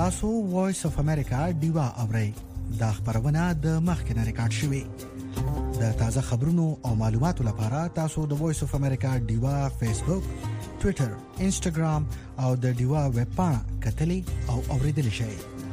تاسو وایس اف امریکا ډیوا اورئ. دا خبرونه د مخکنه ریکارډ شوې. د تازه خبرونو او معلوماتو لپاره تاسو د وایس اف امریکا ډیوا فیسبوک، ټوئیټر، انسټاګرام او د ډیوا ویب پاڼه کتلی او اوریدلی شئ.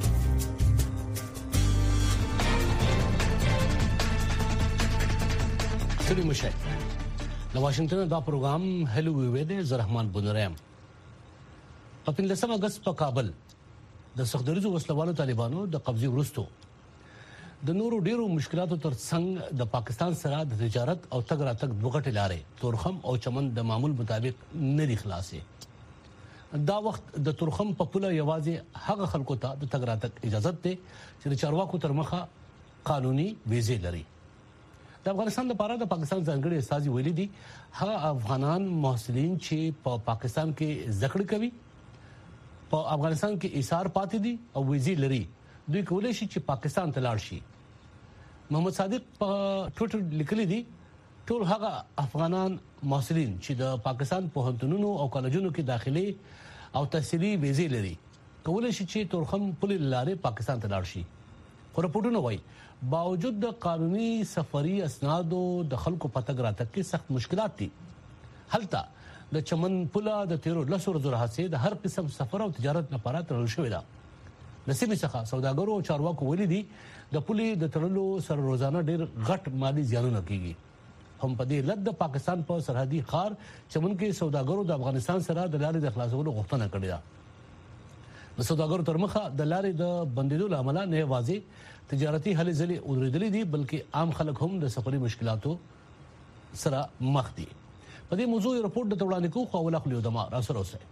ستړي مشه. د واشنگټن دا پروګرام هلو وی د زرحمان بنورم. په 15 اگست په کابل د سختدریزو وسلوالو طالبانو د قبضې وروسته د نورو ډیرو مشکلاتو ترڅنګ د پاکستان سره د تجارت او تګ راتګ دوغټې لارې تورخم او چمن د معمول مطابق نه دي خلاصې. دا وخت د تورخم په پوله یوازې هغه خلکو ته د تګ راتګ اجازه ده چې د چارواکو تر مخه قانوني ویزې لري. د افغانستان لپاره د پاکستان ځانګړي استازي ویلي دي هغه افغانان محصلین چې په پاکستان کې زده کړې کوي په افغانستان کې ایثار پاتې دي او ویزې لري دوی کولای شي چې پاکستان ته لاړ شي. محمد صادق په ټویټر لیکلي دي ټول هغه افغانان محصلین چې د پاکستان پوهنتونونو او کالجونو کې داخلي او تحصیلي ویزې لري کولای شي چې تورخم پولې لارې پاکستان ته لاړ شي. خو راپورټونه وایي باوجود د قانوني سفري اسنادو د خلکو په تګ راتګ کې سخت مشکلات دي. هلته د چمن پوله د 13 ورځو راهیسې د هر قسم سفر او تجارت لپاره تړل شوې ده. د سیمې څخه سوداګرو او چارواکو ویلي دي د پولې د تړلو سره روزانه ډېر غټ مالي زیانونه کیږي. هم په دې لږ د پاکستان په سرحدي ښار چمن کې سوداګرو د افغانستان سره د لارې د خلاصولو غوښتنه کړې ده. د سوداګرو تر مخه د لارې د بندیدو لامل نه یوازې تجارتي هلې ځلې ودرېدلې دي بلکې عام خلک هم د سفري مشکلاتو سره مخ دي. په دې موضوع رپورټ د وړاندې کوو خو اول خپل دما را سره اوسئ.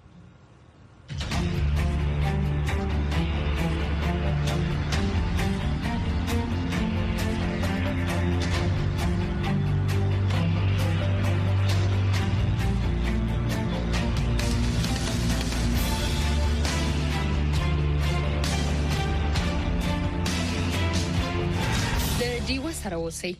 دیو سره اوسئ.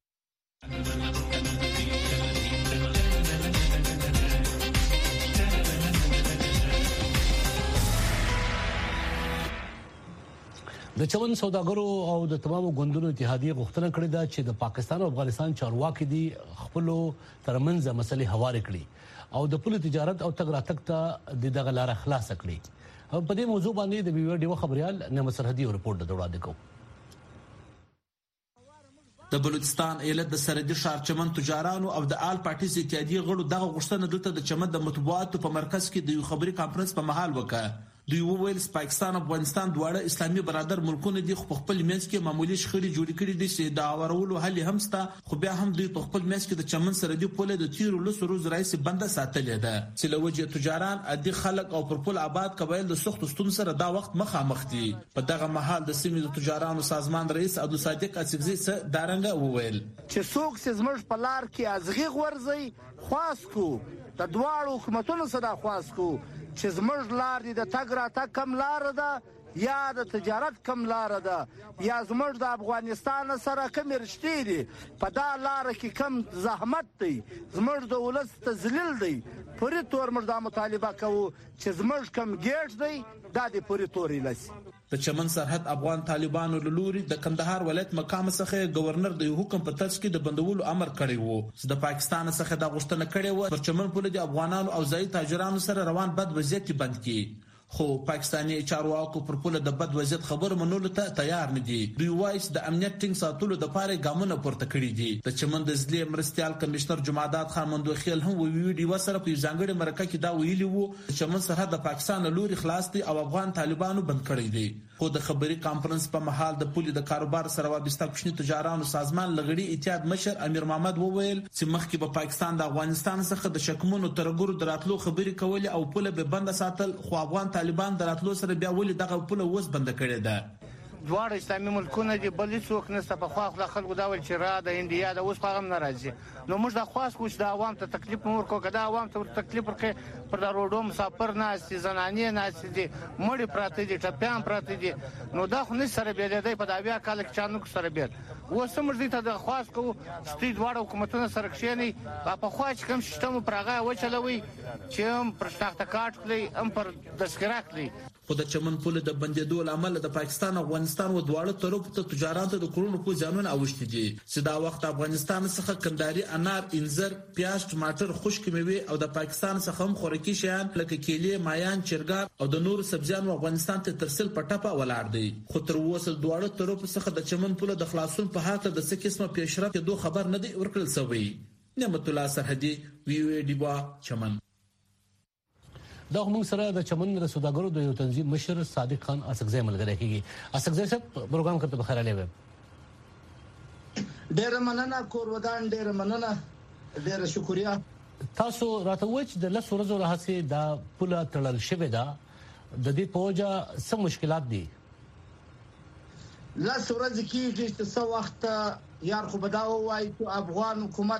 د چمن سوداګرو او د تمامو ګوندونو اتحادیه غوښتنه کړې ده چې د پاکستان او افغانستان چارواکي دي خپل ترمنځ مسلې هوارې کړي او د پوله تجارت او تګ راتګ ته د دغه لار خلاص کړي. په دې موضوع باندې د ویډیو خبريال نعمت سرحدي رپورټ وړاندې کوي. د بلوچستان ایالت د سرحدي ښار چمن تجارانو او د آل پارټیز اتحادیه غړو دغه غوښتنه دلته د چمن د مطبوعاتو په مرکز کې د یو خبري کانفرنس په محل وکړه. دوی وویل پاکستان او افغانستان دواړه اسلامي برادر ملکونه دي خو په خپل منځ کې معمولی شخړې جوړې کړې دي چې د اورولو حل هم ستا خو بیا هم دوی په خپل منځ کې د چمن سرحدي پوله د 13 ورځو راهیسې بنده ساتلې ده چې له وجې تجاران عادي خلک او پر پل آباد قبایل د سختو ستونزو سره دا وخت مخامخ دي. په دغه محل د سیمې د تجارانو سازمان رئیس عبدالصادق اڅکزي څه دارنګه وویل چې څوک چې زموږ په لار کې ازغي غورځي خواست کو د دواړو حکومتونو سره خواست کو چې زموږ لار دي د تګ راتګ کم لار ده یا د تجارت کم لار ده یا زموږ د افغانستان سره کم رشتې دي په دا لار کې کم زحمت دی زموږ د ولس تذلیل دی پوری تور موږ دا مطالبه کوو چې زموږ کم ګیټ دی دا د پوری تورې لسی. د چمن سرحد افغان طالبانو له لوري د کندهار ولایت مقام څخه گورنر د حکم په ترڅ کې د بندولو امر کړی وو. د پاکستان څخه د غوښتنه کړې و پر چمن پوله د افغانانو او ځای تاجرانو سره روان بد وضعیت بند کړي خو پاکستاني چارواکو پر پوله د بد وضعیت خبر منولو ته تیار نه دي. دوی وایي د امنیت ټینګ ساتلو د پاره ګامونه پورته کړي دي. د چمن د ضلع مرستيال کمشنر جمعداد خان مندوخیل هم ویډیو سره په ځانګړي مرکه کې دا ویلي وو چې چمن سرحد د پاکستان لوري خلاص دي او افغان طالبانو بند کړی دي. خو د خبري کانفرنس په محل د پولي د کاروبار سره وابسته کوچني تجارانو سازمان لغړي اتحاد مشر امیر محمد وویل چې مخکې په پاکستان د افغانستان څخه د شکمونو ترګورو دراتلو خبري کولې او پوله به بند ساتل خو افغان طالبان دراتلو سره بیا ولې دغه پوله وس بند کړي ده. دواړه اسلامي ملکونه دي بل څوک نشته په خوا خلکو دا ول چې را د انډیا د اوس پیغام ناراضي نو موږ د خاص کوچ د عوام ته تکلیف مور کو کدا عوام ته تکلیف ورکې پر روډو مسافر نه استي زنانې نه استي مړی پراته دي ټپيان پراته دي نو دا خو نه سره بیل دی په داویا کال کې چانو سره بیل وسمر دي ته د خاص کو ستې دواړه حکومتونه سره کښېني په خوا چې کوم سیستم پرغه وچلوي چې هم پر تخت کاټ کړي هم پر دسکرا کړي. خو د چمن پل د بندیدو لامل د پاکستان او افغانستان و دواړو طرفو ته تجارت د کورونو په ځانونه اوښتي دي چې دا وخت افغانستان څخه کنداري انار انځر پیاز ټماټر خشک میوه او د پاکستان څخه هم خوراکي شیان لکه کیلې مایان چرګان او د نور سبزیانو افغانستان ته ترسل پټه ولاړ دی خو تر اوسه دواړو طرفو څخه د چمن پل د خلاصون په حق د څه قسمه پیشرفت دوه خبر نه دی ورکړل شوی. نعمت الله سرحدي وی وی ډیوا چمن. دا موږ سره د چمن د سوداګرو د یو تنظیم مشر صادق خان اسقزی ملګری کیږي. اسقزی صاحب پروګرام کته بخیر علیه. ډیر مننه کورودان ډیر مننه ډیر شکریا. تاسو راته وچ د لس ورځو راهسي دا پوله تړل شوې ده د دې پوجا څه مشکلات دي؟ لس ورځې کېږي چې څه وخت یار خو به دا ووایي چې افغان حکومت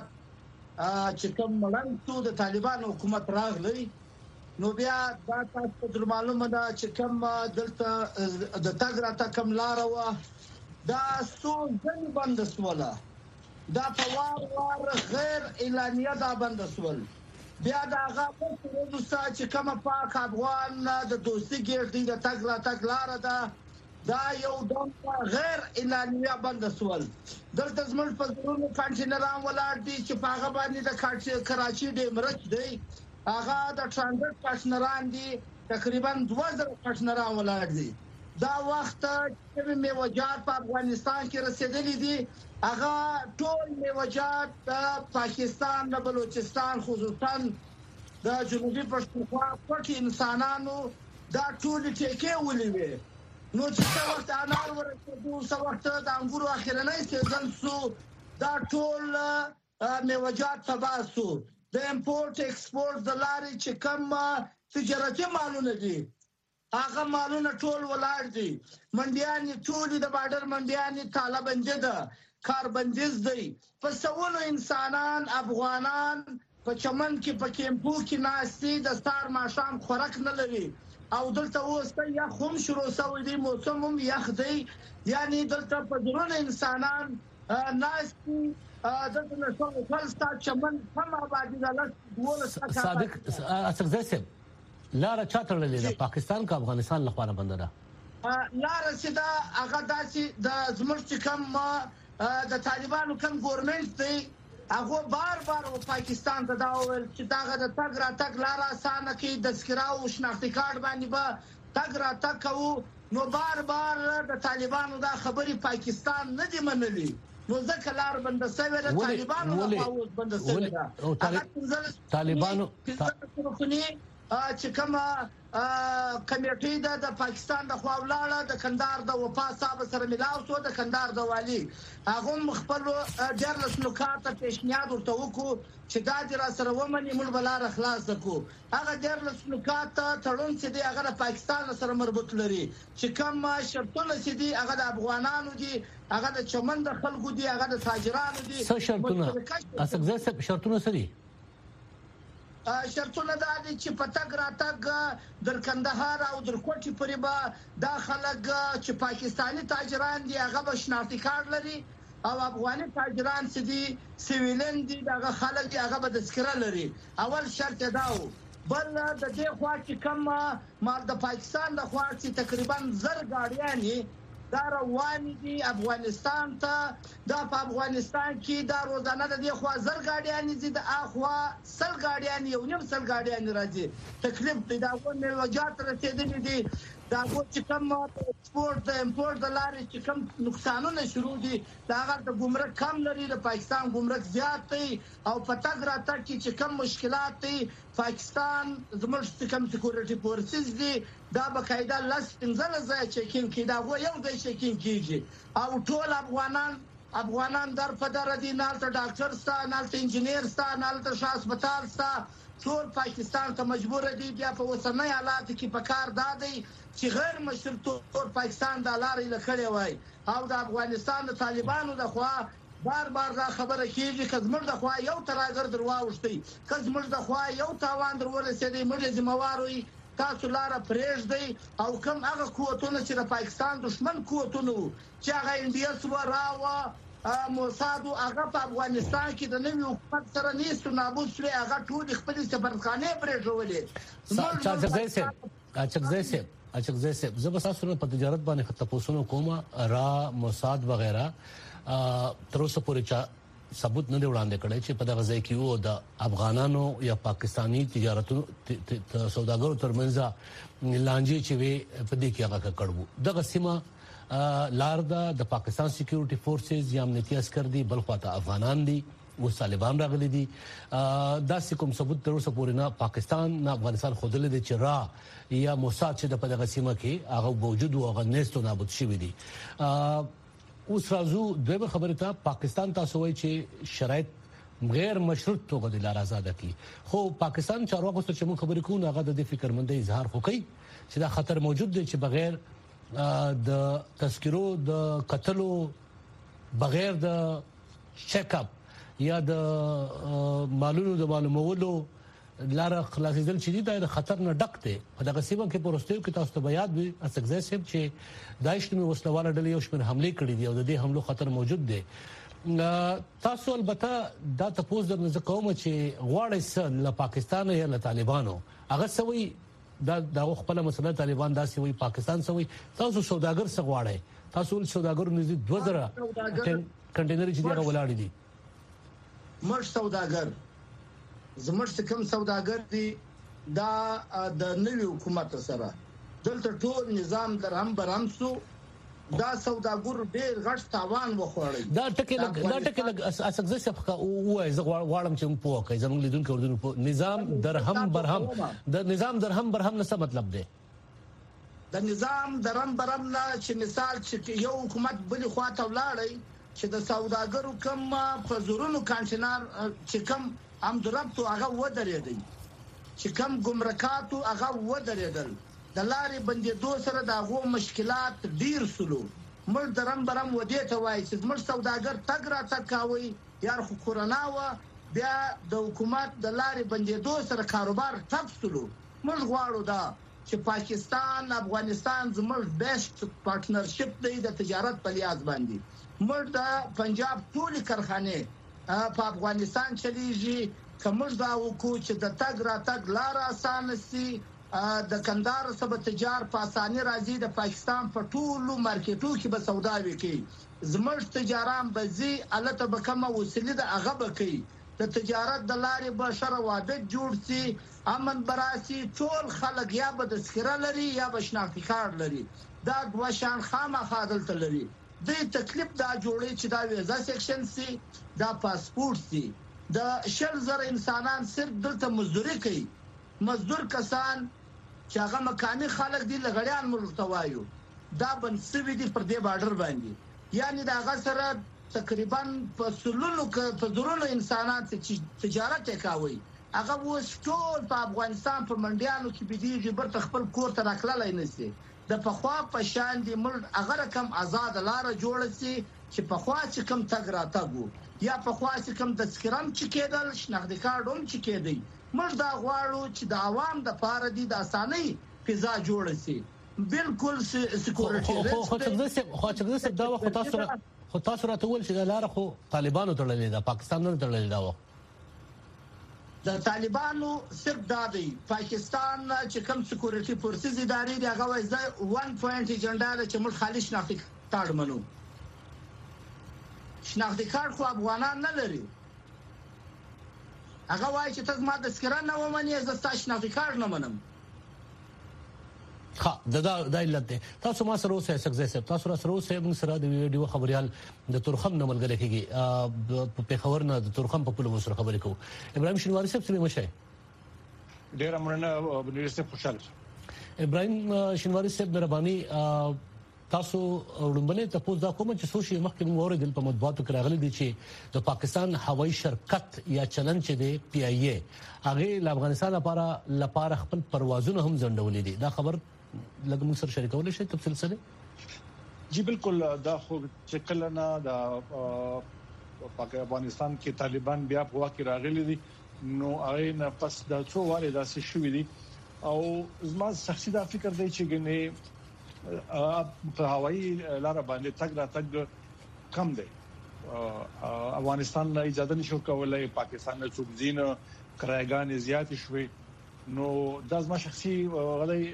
چې کوم مړنګ شو د طالبانو حکومت راغلی نو بیا دا تاسو ته معلومه ده چې کوم دلته د تګ راتګ کوم لاره وه دا څو ځلې بنده شوله دا په وار غیر اعلانیه دا بنده شول بیا د هغه په ورځو څخه چې کومه پاک افغان د دوستي ګېټې د تګ راتګ لاره ده دا یو ډول غیر اعلانیه بند شول. دلته زموږ په زرونو کانټینران ولاړ دي چې په هغه باندې د کراچي د مرچ دی هغه د ټرانزیت کانټینران دي تقریبا 2000 کانټینران ولاړ دي. دا وخت چې میوجات په افغانستان کې رسیدلي دي هغه ټول میوجات د پاکستان د بلوچستان خصوصا د جنوبي پښتونخوا پټ انسانانو دا ټول ټیکې ولې نو چې څو وخت انار ورکړو څو وخت د انګورو اخرنۍ سیزن سو دا ټول میوجات تباسو د امپورټ ایکسپورټ د لارې چې کوم تجارتي مالونه دي هغه مالونه ټول ولاړ دي منډیان ټول د بارډر منډیان طالبانده ده کاربندیز دی په سوونو انسانان افغانان په چمن کې په کیمپو کې ناشتي د ستار ماشام خوراک نه لري او دلته اوس یا هم شروع شوی دی موسم هم یخ دی یعنی دلته په درونه انسانان ناشتي دلته نشو فلسطا چمن هم آبادی دلت دوله صادق اسقزی صاحب لاره چاتړلې ده پاکستان کا افغانستان لخوا بنده ده لاره چې دا هغه داسې د زموږ کوم د طالبانو کوم ګورنمنت دی هغه بار پاکستان ته دا ویل چې داغه د تګ راتګ لاره اسانه کې د سکرا او شناختی کارت باندې به تګ راتګ کوو نو بار د طالبانو دا خبري پاکستان نه دی منلي نو ځکه لار بند شوی د طالبانو د اوس بند شوی ده طالبانو چې کومه کمیټې د پاکستان د خواولاړه د کندهار د وفا صاحب سره ملاو شو د کندهار د والی هغه خپل جرلس نکات پیشنهاد ورته وکړو چې دا د را سره ومني موږ بلار خلاص کو هغه جرلس نکات تړون چې دی هغه د پاکستان سره مربوط لري چې کوم شرطونه چې دی هغه د افغانانو دي هغه د چمن د خلکو دي هغه د تاجرانو دي څه شرطونه اسقزی صاحب شرطونه سری شرطونه دا دي چې په تګ راتګ در کندهار او در کوټي پرې به دا خلک چې پاکستانی تاجران دي هغه به شناختی کارت لري او افغاني تاجران چې دي سیویلن دي دغه خلک دي هغه به تذکره لري اول شرط دا و بل د دې خوا چې کوم مال د پاکستان د خوا چې تقریبا 1000 ګاډیان دا روان دي افغانستان ته دا په افغانستان کې دا روزانه د دې خوا 1000 ګاډیان دي د اخوا 100 ګاډیان یو نیم 100 ګاډیان راځي تکلیف دی دا کومه وجات رسیدلې دي دا چې کوم ایکسپورټ د امپورټ د لارې چې کوم نقصانونه شروع دي دا هغه د ګمرک کم لري د پاکستان ګمرک زیات دی او په تګ راتګ کې چې کوم مشکلات دي پاکستان زموږ کوم سکیورټي فورسز دي دا بقاعده لاس انځل ځای چیکینګ کې دا یو ځای چیکینګ کیږي او ټول افغانان در په در دي نالته ډاکټر ستا نالته انجینیر ستا نالته شاه هسپتال ستا ټول پاکستان ته مجبور دي بیا په وسنۍ حالات کې په کار دادي چې غیر مشروط پاکستان د لارې لکړې وای او د افغانستان د طالبانو د خوا بار دا خبره کیږي چې زموږ د خوا یو تراګر درواوښتي که زموږ د خوا یو تاوان درورسېدی موږ ذمہوار وي تاسو لاره پرېږدئ او کوم هغه قوتونه چې د پاکستان دشمن قوتونه چې هغه انډیا سو راوه موساد هغه په افغانستان کې د نوي حکومت سره نیست نابود شوی هغه ټول خپل سفارتخانه پرېښولې اچھا زه به تاسو په تجارت باندې تاسو کومه را موساد وغیرہ تر اوسه پورې ثبوت نه وړاندې کړی چې په دغه ځای کې وو د افغانانو یا پاکستانی تجارتونو سوداګرو ترمنځ لانجې چې وي په دې کې هغه کړو دغه سیمه لار د پاکستان سکیورټي فورسز یا امنیتي عسكر دي بل خواته افغانان دي او طالبان راغلي دي دا کوم ثبوت تر اوسه پورې نه پاکستان نه افغانستان خودلې دي چې را یا موساد چې د په دغه سیمه کې هغه موجود او هغه نستو نابود شوی دي اوس راځو دغه خبره ته پاکستان تاسو وایي چې شرایط غیر مشروط توګه د لار آزاد کی خو پاکستان چارواکو څخه چې موږ خبرې کوو هغه د فکرمندۍ اظهار خو کوي چې دا خطر موجود دی چې بغیر د تذکرو د قتلو بغیر د چیک اپ یا د مالونو د معلومولو لار خلاصېدل چې د خطر نه ډک دی په دغه سیمه کې پروستیو کې تاسو ته بیان وي اسګزه سیب چې داعش نومي وسلواله ډلې یو شمېر حمله کړې دي او د دې حملو خطر موجود دی تاسو البته دا تاسو د قوم چې غواړي له پاکستان یا له طالبانو هغه سوي دا خپل مسله طالبان دا سوي پاکستان سوي تاسو سوداګر څنګه غواړي تاسو سوداګر نږدې 2000 کنټینر چې دا ولاړ دي مر سوداګر زموږ کوم سوداګر دي دا د نوي حکومت سره دلته ټول نظام درهم برامسو دا سوداګر ډېر غټ تاوان وخوړی دا ټکي لګ اساسه صفقه او زه غواړم چې په وکه زموږ لیدونکو وردونکو نظام درهم برهم د نظام درهم برهم څه مطلب دی د نظام درهم برهم نه چې مثال چې یو حکومت بل خواته ولاړی چې د سوداګرو کم په زورونو کانټینر چې کم امدربتو هغه ودرېدل چې کم ګمرکاتو هغه ودرېدل د لارې بندېدو سره د هغو مشکلات ډیر سلو مړ درم برم ودې ته وایي چې مړ سوداګر تګ را تګ کاوي یار خو کورونا و بیا د حکومت د لارې بندېدو سره کاروبار ټپ سلو موږ غواړو دا چې پاکستان افغانستان زموږ بیسټ پارټنرشپ دی د تجارت په لیاز باندې موږ د پنجاب ټول کارخانه په افغانستان چلیږي کومه دا وکړو چې د تګ را تګ لار آسان شي د کندهار سبا تجار په اساني راځي د پاکستان په ټولو مارکیټو کې به سودا وکړي زموږ تجاران به زی الته به کومه وسیله د هغه به کوي د تجارت د لارې به شر وادت جوړ شي امن براسي ټول خلک یا به د سکره لري یا به شناختی کارت لري دا دوه شان خامخا دلته لري د تکلیف دا جوړي چې دا ویزا سیکشن سي دا پاسپورت سي د شل زر انسانان صرف دلته مزدوري کوي مزدور کسان چې هغه مکاني خلک دي لغړیان ملک ته وایو دا بنسوي دي پر دې بارډر باندې یعنی دا هغه سره تقریبا په زرونو انسانان چې تجارت کوي هغه اوس ټول په افغانستان په منډیانو کې بيدیږي برته خپل کور ته راکلای نه سي د پخوا په شان دي ملک هغه رقم آزاد لار جوړ سي چې پخوا چې کم تګ را تګو یا پخوا چې کم د سکرام چې کېدل شناختی کارت هم چې کېدی موږ دا غواړو چې د عوام د پاره دي د اسانۍ فضا جوړ شي بالکل سکیورټي خو چې دا خو تاسو راته ول چې دا لار خو طالبانو تړلې ده پاکستان نه تړلې ده د طالبانو صرف دا دی پاکستان چې کوم سکیورټي فورسز ادارې دی هغه وایي 1 پوینټ ایجنډا چې موږ خالي شناختی کارت منو شناختی کارت خو افغانان نه لري هغه وایي چې تاسو ما د سکران نه ومنئ زه تاسو شناختی کارت نه منم ها دا علت دی تاسو ما سره اوسه سکزه تاسو سره اوسه موږ سره د ویډیو خبريال د تورخم نه ملګری کیږي په پیښور نه د تورخم په پوله سره خبرې کوو ابراهيم شینواری صاحب سره مشه ډیر امرنه بنویسته خوشاله ابراهيم شینواری صاحب مهرباني تاسو وړاندې ته پوښتنه کوم چې سوشي مخکې موږ اوریدل په مطبوعاتو کې راغلي دي چې د پاکستان هوایي شرکت یا چلن چې دی پی ای ای هغه ل افغانستان لپاره خپل پروازونه هم ځنډولې دي دا خبر لږ موږ سره شریکول شي تفصیل سره جی بالکل دا خو چې کله نه د افغانستان کې طالبان بیا په واکه راغلي دي نو هغه نه پس دا څو واره داسې شوې دي او زما شخصي دا فکر دی چې ګنې په هوایي لار باندې تګ را تګ کم دی افغانستان نه اجازه نشو کولای پاکستان نه څوک زین کرایګان زیات شوي نو دا زما شخصي غلي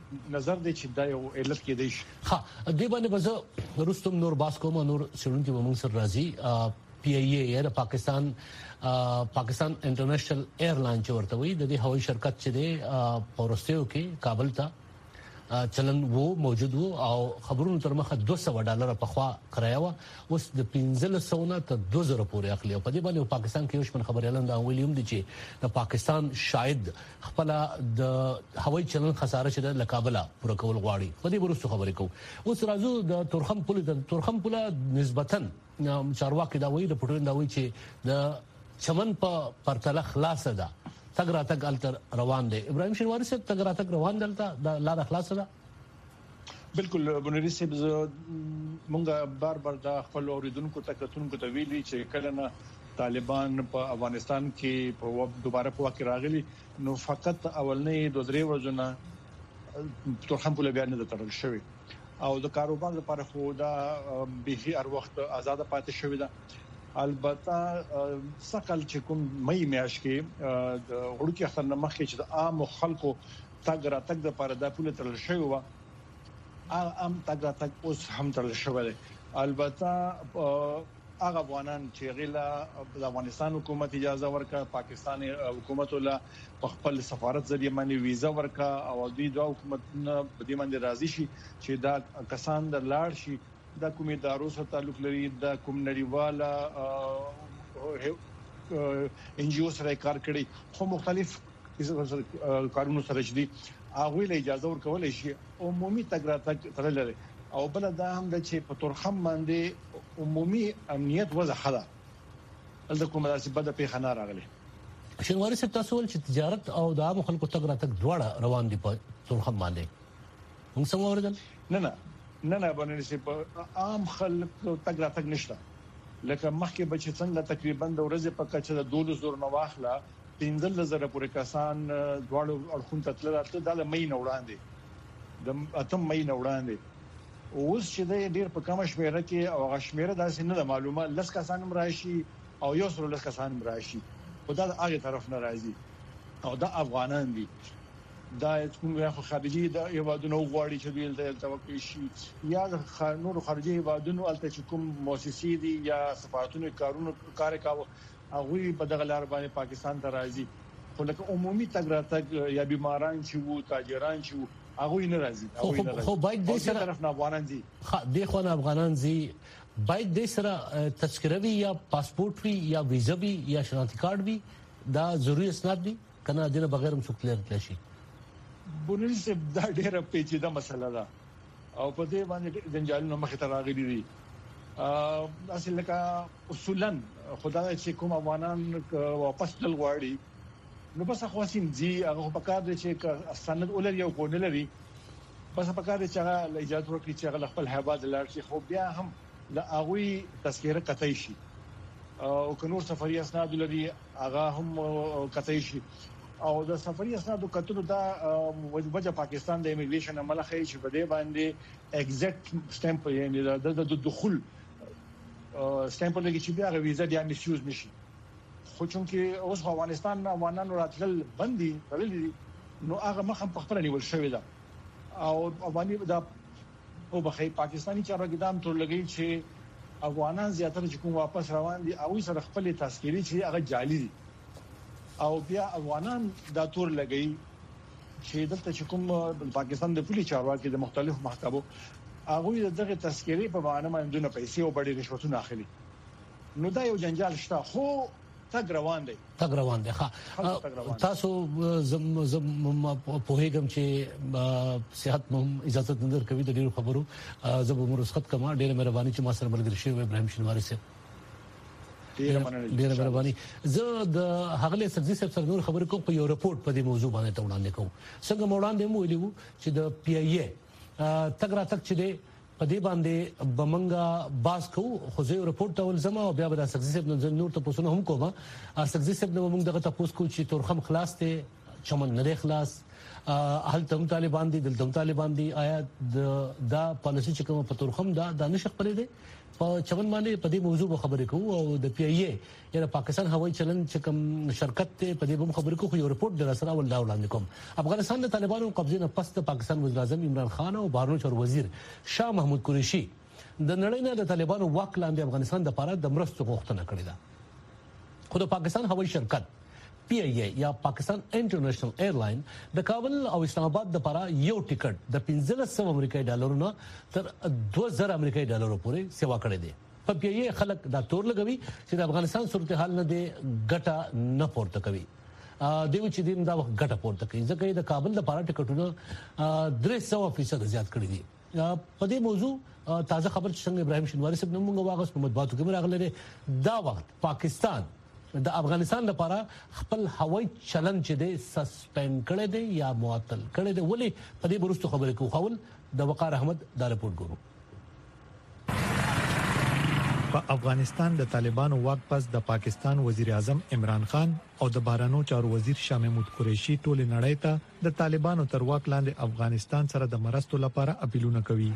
نظر دی چې دا یو علت کې دی. ها دې باندې بز رستم نور باسکو نور سړونکو به موږ سره راځي. پی ای اے یا پاکستان انټرنیشنل ایرلاین چورته وي د دې هوایي شرکت چې د پورستیو کې کابل ته چلن وو موجود وو او خبرونو تر مخه $200 په خوا کرایه وا اوس د 1500 نه تر 2000 پورې اخلي. په دې باندې پاکستان کې یو شمن خبريالان دا ویلیم دي چې د پاکستان شاید خپل د هوایي چلن خساره شته ل کابل پر کول غواړي. په دې ورسره خبرې کوو. اوس راځو د تورخم پل نسبتاً چارواکي دا وایي د پټون دا وایي چې د چمن په پرتله خلاصه ده تګ راتګ التر روان دي. ابراهيم شنواري صاحب تګ راتګ روان دلته د لار خلاصه ده. بالکل بنوري صاحب مونږه بار د خپل اوریدونکو تکتونکو ته ویلي چې کله نه طالبان په افغانستان کې په دوباره په واقع راغلي نو فقط اولنې 2-3 ورځې تورخم په لګا نه ترل شوی او د کاروبار لپاره خو دا به هر وخت آزاد پاتې شوی ده. البته سقل چې کوم مې میاش کې د وړوکی اختر مخکې چې د عام خلکو تګ راتګ د لپاره د پوله ترل شوی و عام تګ راتګ اوس هم ترل شوی دی. البته هغه افغانان چې غیلا د افغانستان حکومت اجازه ورکړه پاکستاني حکومت له خپل سفارت ذریعہ باندې ویزا ورکړه او دوی د حکومت نه په دې باندې راضي شي چې دا کسان د لاړ شي د کومې دارو سره تعلق لري د کوم نړیواله ان جی او سره کار کوي خو مختلف کارونو سره شدي هغه له اجازه ورکول شي عمومي تګ راتګ تر لري او بل دا هم د چې په تورخم باندې عمومي امنیت وضع ده د کومه داسې بده پیښه نه راغلي. شنواري صاحب تاسو ول چې تجارت او د عام خلکو تګ راتګ دواړه روان دي په تورخم باندې موږ سم اوریدل نه باندې چې عام خلک تګ راتګ نشته لکه مخکې بچ څنګه تقریبا د ورځې په کچه د 1200 نو واخله 15000 پورې کسان دواړو اړخون ته تلل د مې نه وړاندې د اتم مې نه وړاندې اوس چې د ډیر په کم شمیره کې او غشمیره داسې نه معلومه لس کسان راشي او یو سره لس کسان راشي خدا د هغه طرف نه راځي او دا افغانان دي دا کوم یو خارجي د ایوادونو غواړي چې دوی د توقع شي یا د نور خارجي ایوادونو الته چې کوم مؤسسې دي یا سفارتونو کارونه کار کاوه هغه په دغه لار باندې پاکستان ته راځي خو لکه عمومي تګ راتګ یا بیماران چې وو تاجران چې وو هغه نه راځي خو باید د سره طرف نه افغانان دي د خو نه افغانان دي باید د سره تذکره وی یا پاسپورت وی یا ویزا وی یا شناختی کارت وی دا ضروري اسناد دي کنه دنه بغیر هم څوک لري شي. بونل سے دا ډیره پیچیده مسله ده او په دې باندې جنجالونه مخ ته راغلي دي. اصل لکه اصولا خدای چې کوم افغانان واپس تل غواړي نو بس خواسین دي هغه په کار دي چې سند ولر یو کو نه لري بس په کار دي چې هغه اجازه ورکړي چې هغه خپل حباد لار شي خو بیا هم لا هغه تذکره قطعي شي او کنور سفري اسناد لري هغه هم قطعي شي او د سفري اسنادو کتلو دا وجه پاکستان د ایمیګریشن عمله خي چې په دې باندې ایگزیکټ سټامپ یعنی د دخول سټامپ لګي چې بیا ویزا د انیشوز نشي خو چونکه اوس افغانستان نه افغانانو راتلل بندي تللی نو هغه مخ هم په خپل نیول شوی دا او افغاني دا او بخې پاکستانی چارواکي دام تر لګي چې افغانان زیاتره چې کوم واپس روان دي او سره خپل تذکيري چې هغه جعلي دي او بیا افغانان دا تور لګي چې دلته چې کوم پاکستان د پولیس چارواکي د مختلفو محکمو هغه دغه تذکيري په معنا باندې نه پیسې او بډې رشوتونه اخلي نو دا یو جنجال شته خو تګ روان دي ها تاسو زم په هیګم چې صحت مهم اجازه نظر کوي د ډیرو خبرو زب مرسخت کما ډیره مهرباني چې ما سره ملګری شوی ابراهيم شنواري صاحب ډیره مهرباني زه د هغه سبزي سره نور خبرې کوم په یو رپورت په دې موضوع باندې ته وړاندې کوم څنګه وړاندې مو ویلو چې د پی ای اے تګ راتګ چې دی په دې باندې بمنګا باس کو خو زه رپورت ټول زما او بیا به د سبزي سره نور ته پوښتنه هم کوم سبزي سره موږ دغه تاسو کو چې تورخم خلاص ته چمن نه خلاص هل تم طالبان دي دلته طالبان دي آیا دا پالیسي چې کوم په تورخم دا دانش خبرې دي په چمن باندې په دې موضوع خبرې کوو او د پی ای یا پاکستان هوایي چلن چې کوم شرکت ته په دې خبرې کوو یو رپورت در سره ولدا وړاندې کوم. افغانستان د طالبانو قبضې نه پس د پاکستان وزیر اعظم عمران خان او بهرنیو چارو وزیر شاه محمود قریشي د نړۍ نه د طالبانو واک لاندې افغانستان د لپاره د مرستو غوښتنه کړې ده. خو د پاکستان هوایي شرکت پی ای یا پاکستان انټرنیشنل ایرلاین د کابل او اسلام آباد لپاره یو ټیکټ د 1500 امریکایي ډالرونو تر 2000 امریکایي ډالرو پورې سیوا کړې ده. په پی ای خلک دا تور لګوي چې د افغانستان صورتحال نه دی ګټه نه پورته کوي. دیو چې دیم دا وخت ګټه پورته کوي ځکه د کابل لپاره ټیکټونه 300% زیات کړی دي. په دې موضوع تازه خبر چې څنګه ابراهیم شینواری صاحب نوم واغس په مطبوعاتو کې راغله دا وخت پاکستان د افغانستان لپاره خپل هوایي چلن چې دی سسپند کړی دی یا معطل کړی دی. ولی په دې ورستو خبرې کوو خول د وقار احمد دا رپورت ګورو. په افغانستان د طالبانو واک پس د پاکستان وزیر اعظم عمران خان او د بهرنیو چارو وزیر شاه محمود قریشي ټول نړۍ ته د طالبانو تر واک لاندې افغانستان سره د مرستو لپاره اپیلونه کوي.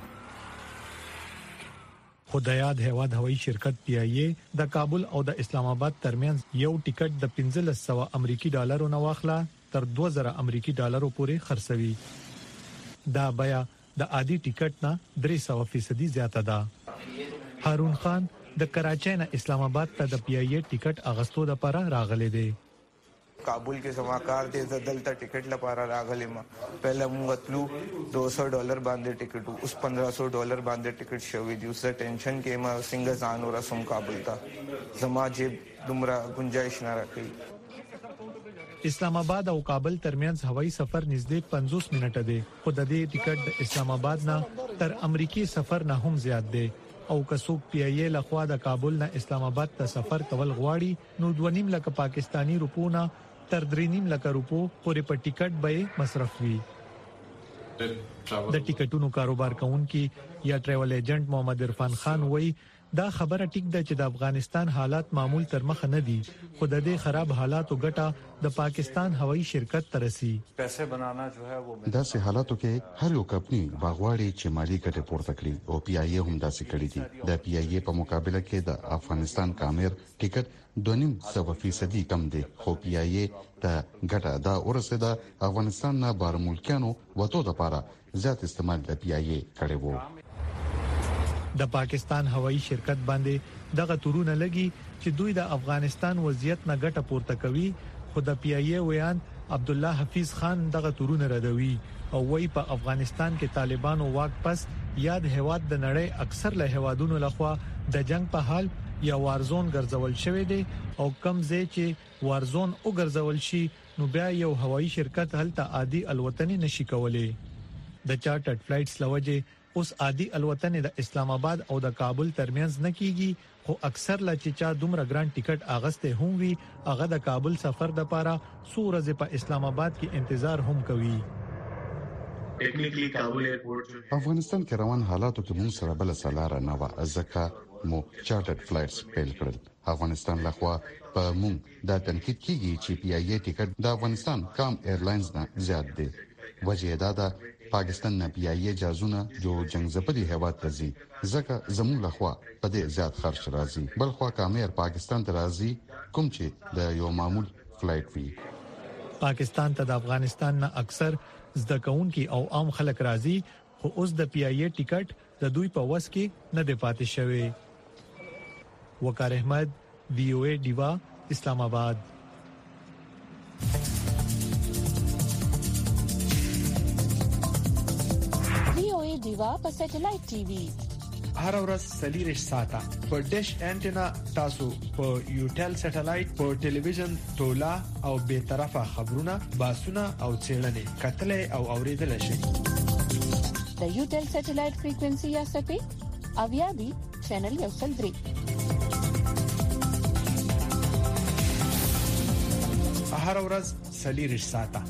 خدایاد هواد هوایي شرکت پی ای د کابل او د اسلام آباد ترمنځ یو ټیکټ د 1500 امریکایي ډالرو نه واخلا تر 2000 امریکایي ډالرو پورې خرڅوي. دا بیا د عادي ټیکټ نه 300% زیاته ده. هارون خان د کراچۍ نه اسلام آباد ته د پی ای ټیکټ اغستو لپاره راغلی دی. کابل کې سماکار دې دلته ټیکټ لپاره راغلی ما پهله موږ تلو $200 باندې ټیکټ اوس $1500 باندې ټیکټ شوی دی. اوس ټینشن کې ما څنګه ځان ورسوم کابل ته زما جیب دومره گنجائش نه راکړي. اسلام آباد او کابل ترمنځ هوایي سفر نږدې 50 منټه دی خو د دې ټیکټ د اسلام آباد نه تر امریکای سفر نه هم زیات دی او کڅوک پی ای لخوا د کابل نه اسلام آباد ته سفر کول غواړي نو 2.5 لک پاکستانی روپو نه تر 3.5 لک روپو پورې په ټیکټ به مصرف وي. د ټیکټونو کاروبار کوونکي یا ټریول ایجنټ محمد عرفان خان وایي دا خبره ټیک ده چې د افغانستان حالات معمول تر مخ نه دي خو د دې خراب حالاتو ګټه د پاکستان هوایي شرکت ترسي. پیسې بنانا جو ہے وہ داسې حالاتو کې هر یو کمپنی باغواړي چې مالی ګټه پورته کړي او پی ای هم داسې کړی دي. د پی ای په مقابله کې د افغانستان کامر ټیکټ 2.5% کم دی خو پی ای ته ګټه دا ورسېده افغانستان نه بار ملکانو وته د لپاره زیات استعمال د پی ای کړي وو. د پاکستان هوایي شرکت باندې دغه تورونه لګي چې دوی د افغانستان وضعیت نه ګټه پورته کوي خو د پی ای ویان عبد الله حفیظ خان دغه تورونه ردوي او وایي په افغانستان کې طالبانو واک پس یاد هواد د نړۍ اکثر له هوادونو لخوا د جنگ په حال یا وارزون ګرځول شوی دی او کم ځای چې وارزون او ګرځول شي نو بیا یو هوایي شرکت هلته عادي الوتنې نشي کولای. د چارټرډ فلایټس لوجه اوس عادي الوتنې د اسلام آباد او د کابل ترمنځ نه کیږي خو اکثر لا چې چا دومره ګران ټیکټ اغسته هم وي هغه د کابل سفر د لپاره سورزه په اسلام آباد کې انتظار هم کوي. ټیکنیکلی کابل ایرپورټ افغانستان کې روان حالاتو کې موږ سره بل سلاره نه و ځکه مو چارټرډ فلایټس پیل کړل. افغانستان لخوا په موږ دا تنقید کیږي چې پی ای ټیکټ د افغانستان کام ایرلاینز نه زیات دی. وجه دا ده پاکستان نه پی ای جازونه جو جنگ زپدي هواد ته ځي ځکه زموږ لخوا په دې زیات خرچ راځي. بل خوا کامیر پاکستان ته راځي کوم چې د یو معمول فلایټ وي. پاکستان ته د افغانستان نه اکثر زده کوونکي او عام خلک راځي خو اوس د پی ای ټیکټ د دوی په وس کې نه دی پاتې شوی. وقار احمد وی او ای دیوا اسلام آباد. دیوا په سټلایټ ټي وي هر ورځ سلیریش ساته په ډیش انټینا تاسو په یوټل سټلایټ په ټلویزیون تولا او به طرفه خبرونه باسونه او چیرلنې کتلې او اوریدل شي. د یوټل سټلایټ فریکوئنسي یا سپی اویا دی چینل یو سل 3 هر ورځ سلیریش ساته.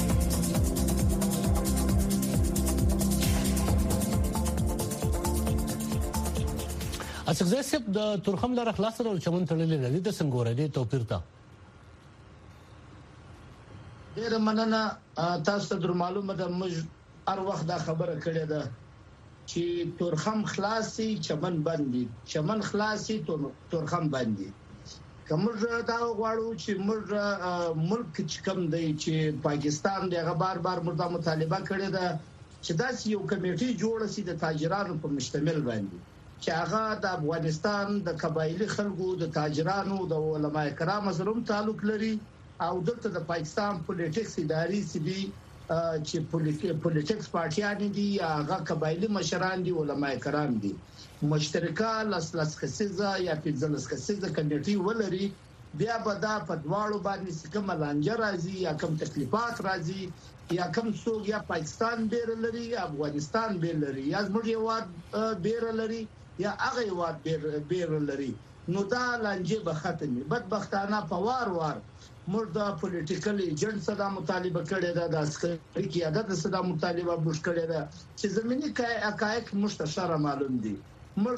اسکزه سپ د تورخم لار خلاص او چمن تړلې لري د سنگوره دي توپیر تا د ډیر مننه تاسو ته معلومه ده موږ هر وخت دا خبره کړې ده چې تورخم خلاصي چمن باندې چمن خلاصي تورخم باندې کومه دا غواړو چې موږ ملک چې کوم دی چې پاکستان دغه بار مردا مطالبه کړې ده چې داسې یو کمیټي جوړ شي د تاجرانو په مشتمل باندې چې هغه د افغانستان د قبایلی خلکو د تاجرانو د علماء کرامو سره تعلق لري او دلته د پاکستان پولیټکس اداري سي چې پولیټکس پارټیان دي هغه قبایلی مشران دي علماء کرام دي مشترکه لس خصيزه یا 15 خصيزه کمیټي ولري بیا به دا په دواړو باندې کوم لانجه راځي یا کوم تکلیفات راځي یا کوم څوک یا پاکستان بیر لري یا افغانستان بیر لري یا زموږ یواد بیر لري یا هغه یواد بیر لري نو دا لانجه به ختمي بدبختانه په وار موږ د پولیټیکل ایجنټ سره مطالبه کړې ده د عسکري قیادت سره مطالبه وکړې ده چې زميني حقایق مستشاره معلوم دي موږ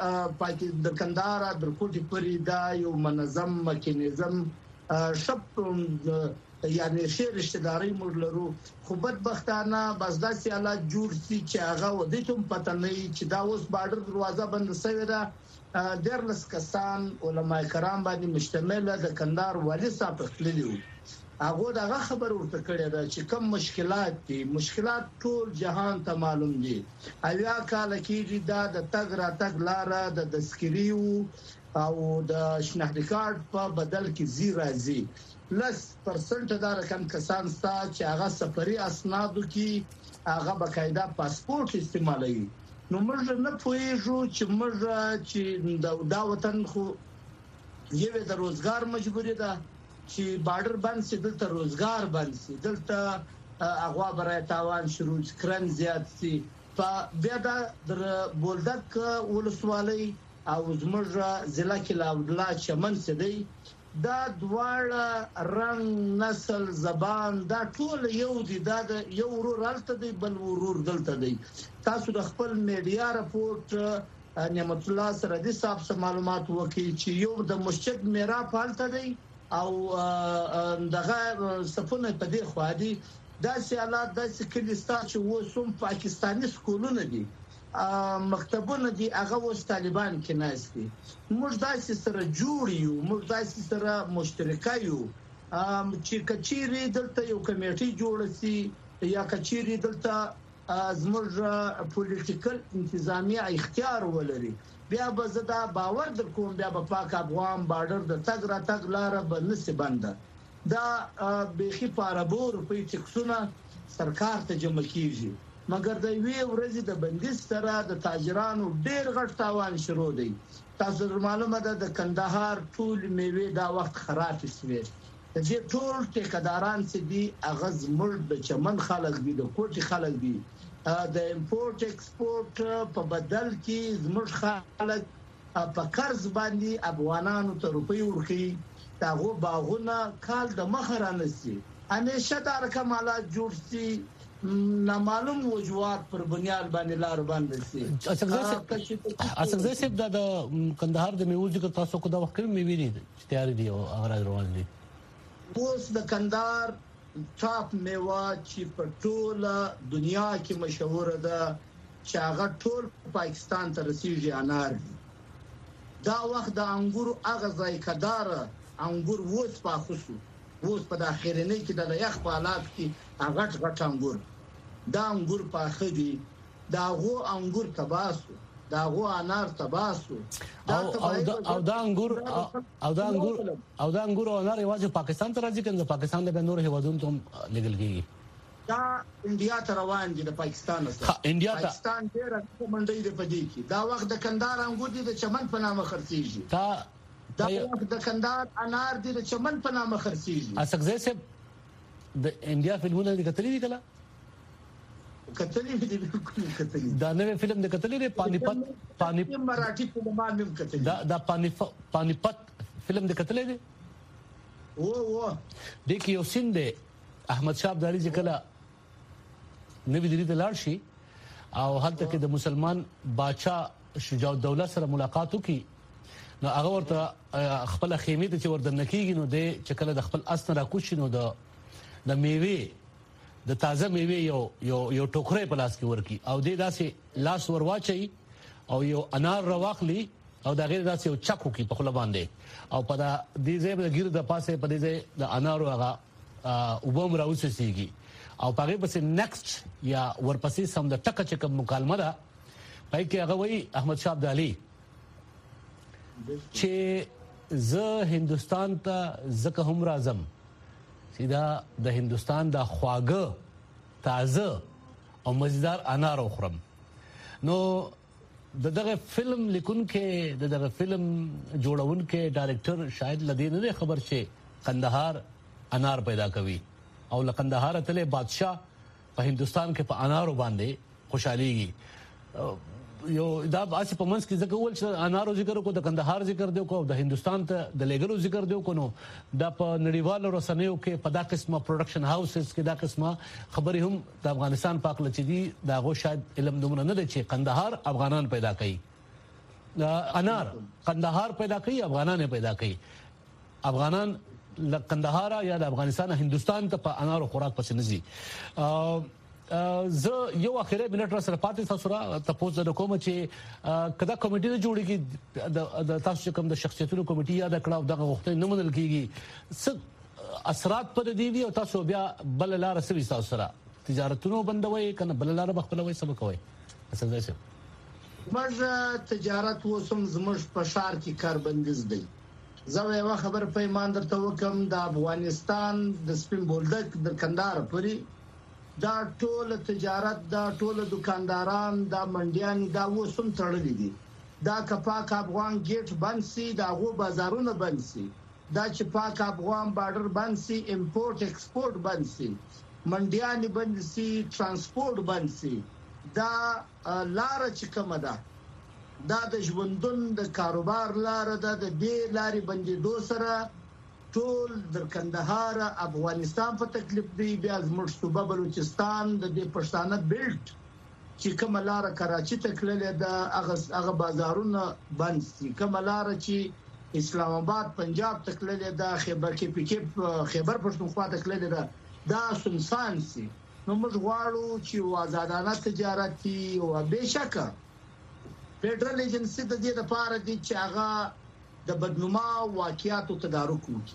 د کندهار د کوټي پرې دا یو منظم میکانیزم شپ یعنی شی رشتہداري موږ لرو خو بدبختانه بس داسې حالات جوړ سي چې هغه ودی ته پته نه چې دا اوس بارډر دروازه بند شوی ده ډېرلس کسان علماء کرام باندې مشتمل د کندهار والي صاحب خپللیو هغه دغه خبر ورته کړی دا چې کوم مشکلات ټول جهان ته معلوم دي اویا کال کې دا د تګ را تګ لاره د دسکریو او د شناختی کارت په بدل کې زی راځي لس% دا رقم کسان ستا چې هغه سفري اسنادو کې هغه بقاعده پاسپورت استعمالوي نو موږ نه پوهیږو چې موږ چې دا وطن خو یو د روزګار مجبوري ده چې بارډر بند سي دلته روزګار بند سي دلته هغه برای تاوان شروع کرن زیات سي په بیا د بولدک ولسوالۍ او زموږ ضلع کې لا چمن سي دی دا دواړه رنگ نسل زبان دا ټول یو دي دا یو ورور الته دی بل ورور دلته دی تاسو د خپل میډیا راپورټ نعمت الله سردي صاحب سره معلومات وکړي چې یو د مسجد میرا پالته دی او دغه صفونه په دې خو دي دا سیالات د کلیستا چې وسوم پاکستاني سکولونه دي مکتبونه دي هغه وس طالبان کې ناشتي موږ داسې سره جوړ یو موږ داسې سره مشترکه یو چې کچيري دلته یو کمیټي جوړ سي یا کچيري دلته زموږ پولیټیکل انتظامی اختیار ولري بیا به زدا باور در کوم بیا په پاک افغان بارډر د تګ را تګ لار به نسی بنده دا بيخي پارابور په ټیکسونه سرکار ته جمع کیږي مګر د وی ورځې د بندیز سره د تاجرانو ډېر غټ تاوان شروع دی تاسو معلومه ده د کندهار ټول میوه دا وخت خراب شوی د دې ټول ټیکداران چې دی اغاز مړ د چمن خلک دی د کوټي خلک دی د امپورټ ایکسپورټ په بدل کې زموږ خلک په قرض باندې افغانانو ته روپی ورکړي داغه باغونه کال د مخرانه سي همیشه دا رقمالات جوړ سي نامعلوم وجوهات پر بنیاد باندې لار باندې سي اساسه سب د کندهار د میوه ذکر تاسو کو دا وخت کې میوي دي تیار دي او هغه روان دي اوس د کندهار ټاپ میوه چې په ټوله دنیا کې مشهور ده چې هغه ټول پاکستان ته رسیږي انار دا وخت د انګور هغه ځای کدار انګور ووس په خصوص ووس په اخرنۍ کې د یخ په حالات کې هغه غټ انګور دا انګور په خدي دا غو انګور تباسو دا غو انار تباسو او دا انګور او انار یوازې پاکستان ته راځي کنه پاکستان له نور هیوادونو ته لګل کیږي دا انډیا ته روان دي د پاکستان سره انډیا ته پاکستان ډېر منډي دی پدې کې دا وخت د کندهار انګور دي د چمن په نامه خرڅيږي دا وخت د کندهار انار دي د چمن په نامه خرڅيږي اسکزه سه د انډیا فلمونه د کتلې دي کله کتلې دي بالکل کتلې دا نوې فلم د کتلې دی پانیپت مراఠی فلمان هم کتلې دا پانیپت فلم د کتلې دی و د کې یو سین دی احمد شاه ابدالي ځکه نوې دلی ته لاړ شي او هلته کې د مسلمان بادشاہ شجاع الدوله سره ملاقات وکړي نو هغه ورته خپل خیمه ته چې ورته نکېږي نو د چکله د خپل اسن را کوشي نو د د میوه د تازه میوه یو ټوکرې په لاس کې ورکی او دې داسې لاس ورواچي او یو انار راواخلي او دا غیر داسې یو چکو کې په خله باندې او په دې ځای د ګیر د پاسه په دې ځای د انارو هغه وبم راوسېږي او پاره پسې نیکسټ یا ورپسې سم د ټکه چې کوم مکالمه ده پای کې هغه وایي احمد شاه ابدالي چې زه هندستان ته زکه هم راځم سیدا د هندستان د خواږه تازه او مزیدار انار خورم. نو دغه فلم لیکونکو دغه فلم جوړونکو ډایرکټر شاید لدی نه خبر چې قندهار انار پیدا کوي او لقندهار ته بادشاہ په هندستان کې په انارو باندې خوشاليږي. یو دا اسی په منځ کې ځکه ول چې انارو ذکر کو د قندهار ذکر دیو کو د هندستان ته د لګلو ذکر دیو کو نو د په نړیوالو رسنیو کې په دا قسمه پروډکشن هاوسز کې دا قسمه خبرې هم د افغانستان پاک لچدي دا غو شاید علم دومره نه دی چې قندهار افغانان پیدا کړي انار قندهار پیدا کړي افغانان پیدا کړي افغانان قندهار یا د افغانستان هندستان ته په انارو خوراک پسې نزي. زه یو اخیری منټ را سره پاتې تاسو را تاسو د کوم چې کدا کمیټه جوړیږي د تاسو کوم د شخصیتونو کمیټه یا د کلاو دغه وخت نه منل کیږي څه اثرات پر دی وی او تاسو بیا بل لار سوي تاسو سره تجارتونو بندوي کنه بل لار بخپلوي سم کوي اصل ځای موږ تجارت وسم زموږ په شهر کې کاربندیز دی. زه یو خبر په ایمان درته وکم د افغانستان د سپین بولدک د کندهار پوری دا ټول تجارت دا ټول دکانداران دا منډیان دا وسم تړلې دي. دا کپاک افغان گیټ بند سي دا غو بازارونه بند سي دا چې پاک افغان بارډر بند سي امپورټ ایکسپورټ بند سي منډیان بند سي ترانسپورت بند سي دا لار چې کومه ده دا د ژوندون د کاروبار لار ده د دې لارې بندیدو سره ټول د کندهار افغانستان په تکلیف دی. بیا زموږ صوبه بلوچستان د دې پښتانه بیلټ چې کوم لار کراچي ته تللې ده هغه بازارونه بند سي. کوم لار چې اسلام آباد پنجاب ته تللې ده خیبر خیبر پښتونخوا ته تللې ده دا سنسان سي. نو موږ غواړو چې آزادانه تجارت او بهشکه فدرال ایجنسی د دې لپاره دي چې هغه د بدنما واقعیاتو تدارک وکړي.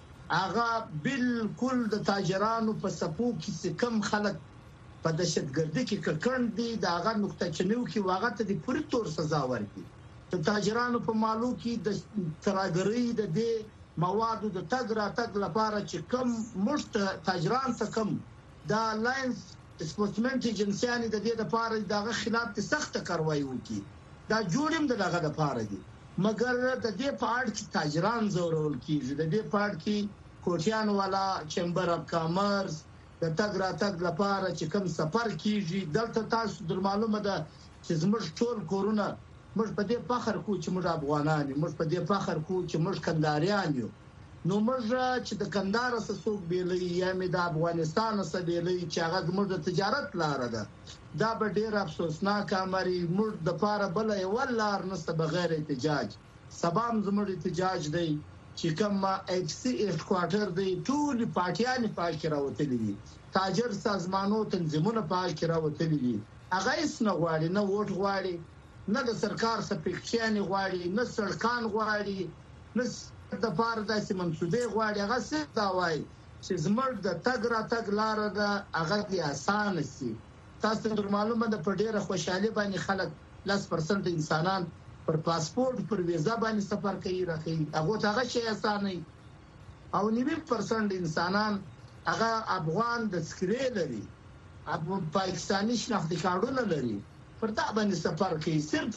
هغه بالکل د تاجرانو په سپو کې کم خلک په دهشتګردي کې ککړ دي دا هغه نقطه چنیو کې واغه ته د پوری تور سزا ورکړي. د تاجرانو په مالو کې د تراګری د دې موادو د تګ راتګ لپاره چې کم مشت تاجران ته کم دا لاینز اسپورټمنټ ایجنسیانی د دې لپاره دغه خلاف سخت کاروایی وکړي. دا جوړیم دغه لپاره دي مګر د دې پارت کې تاجران زورول کیږي. د دې پارت کې کوټیان والا چمبر اف کامرس د تګ راتګ لپاره چې کوم سفر کیږي دلته تاسو در معلومه ده چې زموږ ټول کورونه موږ په دې فخر کوو چې موږ افغانان یو موږ په دې فخر کوو چې موږ کندهاریان یو. نو موږ چې د کندهار سره بیلې یا مې د افغانستان سره بیلې چې هغه زموږ د تجارت لار ده دا به ډیر افسوسناک امري موږ د پاره بل یو لار نسته بغیر احتجاج. سبام زموږ احتجاج دی چې کوم ایچ سی ایف کوارټر دی ټول پارټیان پاک راوتلي دي تاجر سازمانو تنظیمونه پاک راوتلي دي. هغه هیڅ نه غواړي نه ووټ غواړي نه د سرکار سپیکشن غواړي نه سړکان غواړي نه د پاره داسې منسوبې غواړي. هغه څه دا وایي چې زموږ د تګ راتګ لار ده هغه دې آسان شي. تاسو ته معلومه ده په ډیره خوشحالي باندې خلک 10% انسانان پر پاسپورت پر ویزا باندې سفر کوي راځي هغه ته هغه شی آسان نه او 90% انسانان هغه افغان د سکرې لري ابو پاکستاني شناختی کارتونه لري پر دا باندې سفر کوي. صرف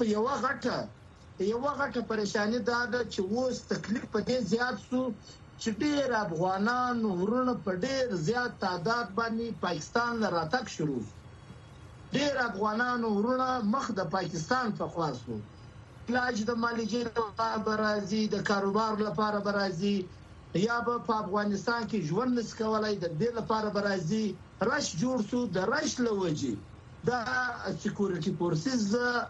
یو غټه پریشانی دا ده چې اوس تکلیف په دې زیات سو چې ډیر افغانان ورونه په ډیر زیات تعداد باندې پاکستان راتګ شروع. ډیر افغانان ورونه مخ د پاکستان په خواصو علاج د مالجې لپاره برازي د کاروبار لپاره برازي یا په افغانستان کې ژوند نس کولای د دې لپاره برازي رش جوړ سو د رش لوجي دا سکیورټي فورسز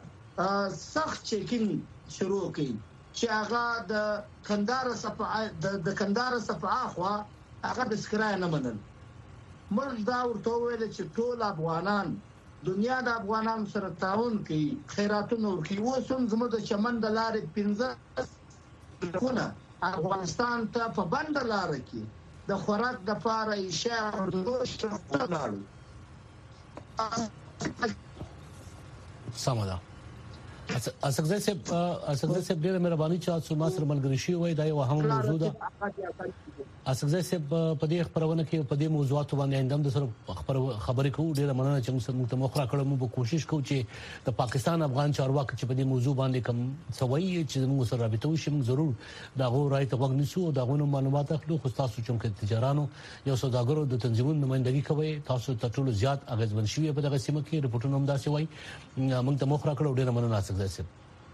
سخت چیکینګ شروع کړي چې هغه د کندهار صفه خو هغه د سکرای نه منل موږ دا ورته ویل چې ټول افغانان دنیا د افغانانو سره تعاون کوي، خیراتونه ورکوي. اوس هم زموږ د چمن د لارې 15 کونه افغانستان ته په بنده لاره کې د خوراک د پاره اشاره او دوه لاړو. سمه ده. اسکزای صاحب ډیره مهرباني چې تاسو ما سره ملګری شئ وای دا یو اهم موضوع ده. اسکزای صاحب په دې خبرونه کې په دې موضوعات باندې اندام د سره خبرې کوو. ډیره مننه چې موږ ته مخه کړو. موږ کوشش کوو چې د پاکستان افغان چارواکي چې په دې موضوع باندې کوم سوي چې موږ سره رابطه وشي، موږ ضرور دا غو راي ته وګ نشو او دا غو معلومات اخلو. خو تاسو چې تجارانو یو سوداګرو د تنظیمونو نمائندګي کوي، تاسو ته ټول زیات اغیزمن شوی په دغه سیمه کې. رپورټونه هم دا سوي موږ ته مخه کړو. ډیره مننه اسکزای صاحب.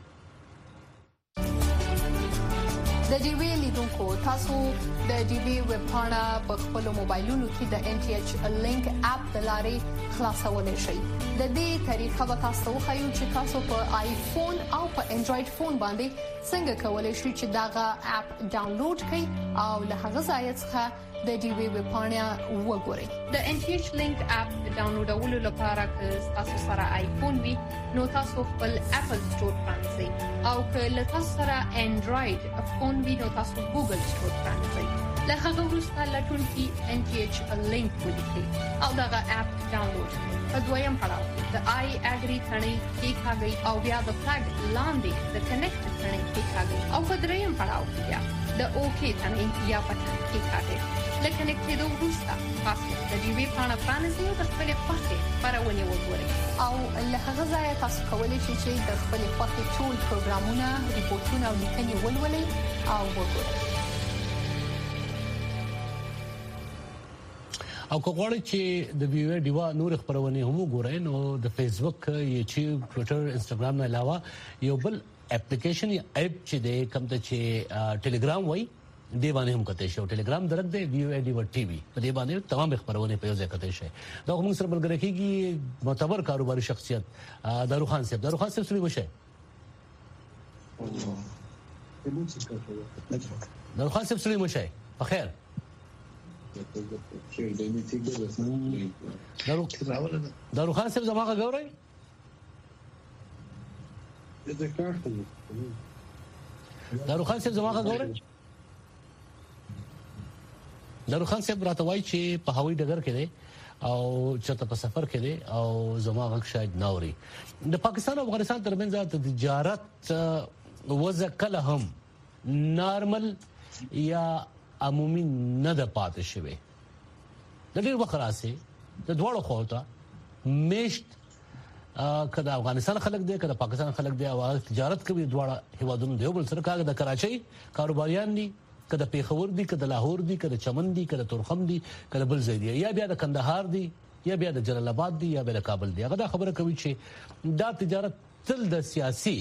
د ډي وی لیدونکو تاسو د ډي وی ویب پاڼه په خپل موبایلونو کې د ان ټي ایچ لینک اپ د لارې خلاصولای شئ. د دې طریقه به تاسو خو چې تاسو په آیفون او په انډراید فون باندې څنګه کولای شئ چې داغه اپ ډاونلوډ کړئ او له هغه ځای څخه د ډي وی ویب پاڼه وګورئ. د ان ټي ایچ لینک اپ ډاونلوډولو لپاره که تاسو سره آیفون وي نو تاسو خپل اپل سٹور پرانځئ او که له تاسو سره انډراید فون وي نو تاسو ګوګل سٹور پرانځئ. له هغه وروسته لټون کې ان ټي ایچ لینک ولیکئ او دغه اپ ډاونلوډ کړئ. په دویم پړاو د آی اګری ثنې کلیکاږئ او بیا د فلګ لاندې د کنیکټ ثنې کلیکاږئ او په دریم پړاو کې بیا د اوکی ثنې یا بټن کلیکاږئ. لکه نکټېدو وروسته تاسو د دې وی پاڼه پرانیزئ او د خپلې خوښې خپرونې وګورئ او له هغه ځایه تاسو کولی شئ چې د خپلې خوښې ټول پروګرامونه، ریپورتونه او لیکنې ولولئ او وګورئ. او کوغړی چې د ویو ډیوا نور خبرونه هم وګورئ نو د فیسبوک، یوټیوب، ټوئیټر، انستګرام نه علاوه یو بل اپلیکیشن یا اپ چې د کوم ته چې ټلګرام وای دی باندې هم کته شو. ټلګرام درک دی ویو ډیوا ټي وي په دې باندې تمام خبرونه په یو ځای کته شي. دا موږ سره ملګری کیږي معتبر کاروباري شخصیت دارو خان صاحب. دارو خان صاحب سړي وشه. دارو خان صاحب سړي وشه. په خیر. دارو خان صاحب زماغه غوړی دارو خان صاحب زماغه غوړی دارو خان صاحب راته وایي چې په هوایي ډګر کې دی او چته په سفر کې دی او زماغه شاید ناوري. د پاکستان او افغانستان ترمنځ د تجارت وضع کله هم نارمل یا عمومي نه د پاتې شوی. د ډېر وخت راځي د دوړو خوته میشت کله افغانستان خلک دی کله پاکستان خلک دی او تجارت کوي دواړه هیوادونو دی بل سره کاغه د کراچۍ کاروباریان دي کله پیښور دي کله لاهور دي کله چمن دي کله تورخم دي کله بل ځای دي یا بیا د کندهار دي یا بیا د جلال آباد دي یا بیا د کابل دي. هغه دا خبره کوي چې دا تجارت تل د سیاسي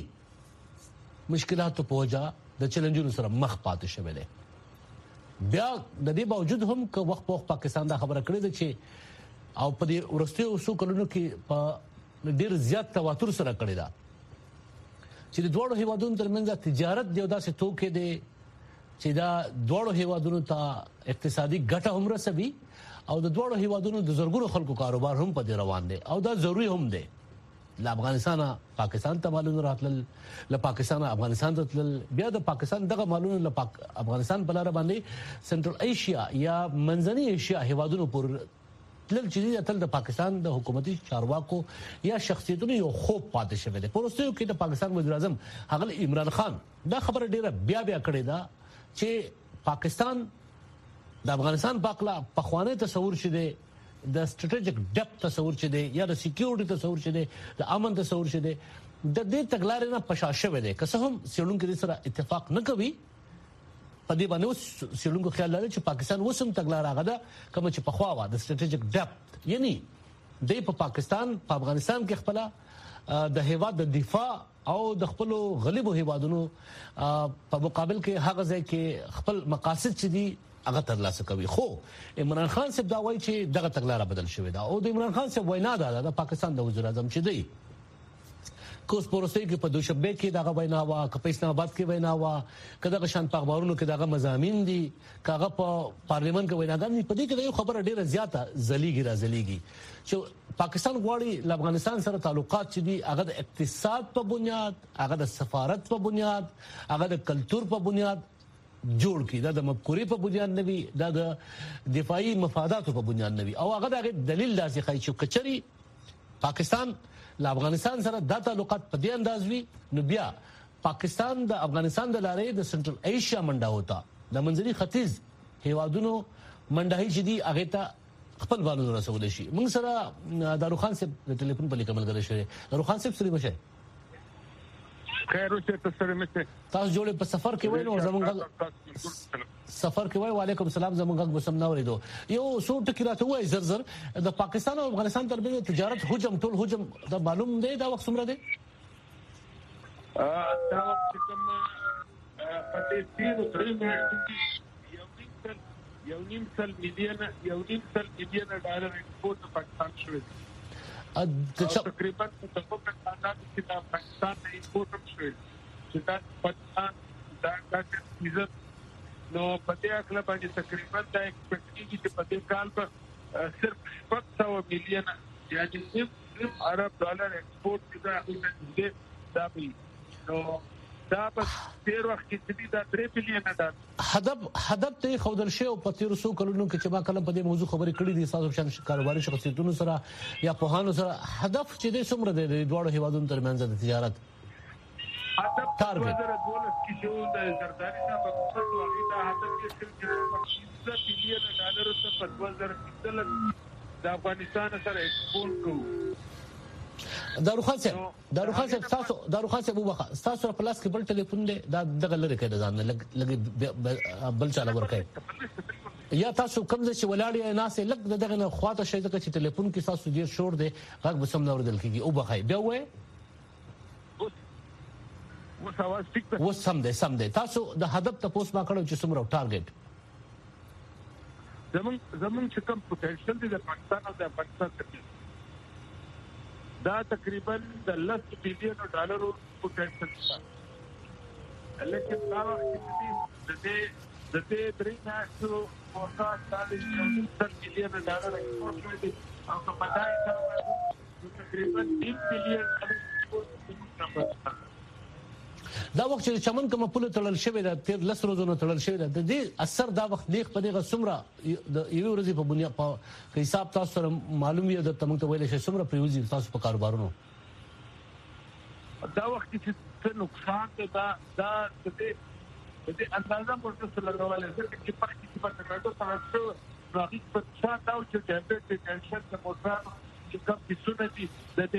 مشکلاتو په وجه د چیلنجونو سره مخ پاتې شوی دی. بیا د دې باوجود هم که وخت په پاکستان دا خبره کړې ده چې او په دې ورستي اوسو کلونو کې په ډېر زیات تواتر سره کړې ده چې د دوړو هیوادونو ترمنځ تجارت دی او داسې توکي دی چې دا دوړو هیوادونو ته اقتصادي ګټه هم رسوي او د دوړو هیوادونو د زرګونو خلکو کاروبار هم په دې روان دي او دا ضروری هم دی. له افغانستان پاکستان ته مالونه راتلل، له پاکستان افغانستان ته تلل، بیا د پاکستان دغه مالونه له افغانستان په لار باندې سنټرل ایشیا یا منځنۍ ایشیا هیوادونو پر تلل چې تل د پاکستان د حکومتي چارواکو یا شخصیتونو یو خوب پاتې شوی دی. پروستیو کې د پاکستان وزیر اعظم هغه عمران خان دا خبره ډیره بیا کړې ده چې پاکستان د افغانستان پاکلا پخوانی تصور شې د سټریټیجیک ډیپت تصور چي دي یا د سکیورټي تصور چي دي د امن تصور چي دي د دې تګلارې نه پښاشه وي که څه هم سیلونکو سره اتفاق نه کوي په دې باندې سیلونکو خیال لري چې پاکستان وسم تګلار هغه ده کوم چې په خوا و د سټریټیجیک ډیپت یعنی د پاکستان په افغانستان کې خپل د هیواد د دفاع او د خپل غلیبو هیوادونو په مقابل کې هغه ځای کې خپل مقاصد چې دي هغه ترلاسه کوي. خو عمران خان صاحب دا وایي چې دغه تګلارې بدل شوې ده او د عمران خان صاحب وینا ده د پاکستان د وزیر اعظم چې دی کوس پروسې کې په دوشنبه کې دغه وینا وا په اسلام آباد کې وینا وا کله شان په اخبارونو کې دغه مضامین دي کاغه په پارلیمنت کې ویناګان په دې کې یو خبره ډیره زیاته زلیږي چې پاکستان غواړي افغانستان سره تعلقات چې دي هغه د اقتصاد په بنیاد هغه د سفارت په بنیاد هغه د کلچر په بنیاد جوړ کی دا د مفکورې په بنیاد نه وي دا د دفاعي مفاداتو په بنیاد نه وي او هغه د دلیل داسې ښایي چې کچري پاکستان له افغانستان سره د تعلقات په دې انداز وي نو بیا پاکستان د افغانستان د لارې د سنټرل ایشیا منډه وتا د منځني ختیځ هیوادونو منډه هي چې دي هغه ته خپل والو رسول شي موږ سره دارو خان صاحب د ټلیفون په لیکل غلې شوی دارو خان صاحب سره مشه خیر اوسه تاسو مشه تاسو جوړه په سفر کې وای نو زمونږ سفر کې وای وعلیکم السلام زمونږ بسم نه ورېدو یو څو ټکی راته وای زر د پاکستان او افغانستان ترمنځ تجارت حجم ټول حجم دا معلوم دی دا وخت څومره دی دا وخت کوم په دې تیر درې میاشتې یو نیم سل میلیون ډالر ایکسپورت پاکستان شوی تقریبا په کومه اندازه چې د پاکستان د ایکسپورت شوی چې دا پاکستان دا سیزن نو په دې اکله باندې تقریبا دا ایکسپیکټ کیږي چې په دې کال به صرف 700 میلیون یعنی صرف عرب ډالر ایکسپورت کیږي دا به نو دا په تیر وخت کې دا 3 بلین ډالر هدف ته خودل شی او په تیر سو کلونو کې چې ما کلم په دې موضوع خبرې کړې دي تاسو شان کاروباري شخصیتونو سره یا په هانو سره هدف چې دې څومره دی د دوه هیوادونو ترمنځ د تجارت هدف ټارګټ 2012 کې چې د زرداری صاحب په څیر واغی دا هدف کې 15 بلین ډالر څخه په 2013 د افغانستان سره ایکسپورت کوو دارو خان صاحب تاسو وبخه تاسو په لاس کې بل ټلیفون دی دا دغه لری کې ځان لګي بل چاله ورکه یا تاسو کوم ځای چې ولاړی نه سه لګ دغه نه خواته شي دغه چې ټلیفون کې تاسو ډیر شور دی غږ بسم نه وردل کیږي او بخای بیا وې سم دی تاسو د هدف ته پوس ما کړو چې څومره ټارګټ زمون چې کوم پوتنشل دی د پاکستان او د افغانستان ترمنځ دا تقریبا د 10 بلین ډالر پوتنشل دی لیکن دا وخت د دې درې ناشو ورته د 10 بلین ډالر ایکسپورت دی او په دای سره تقریبا 1 بلین ډالر دا وخت چې چمن کوم په تړل شوی دا تیر لس روزونو تړل شوی دا د دې اثر دا وخت لیک په دغه سمره یو ورځې په بنیاد په حساب تاسو سره معلوم یو د تمنګ ته ویل شي سمره پریوزي تاسو په کاروبارونو دا وخت چې نقصان دا د اندازه ورته سره راولې چې په کې په تاسو سره راځي په څا دا چې ټمپریچر ټنشن د موټر چې کوم څه دي د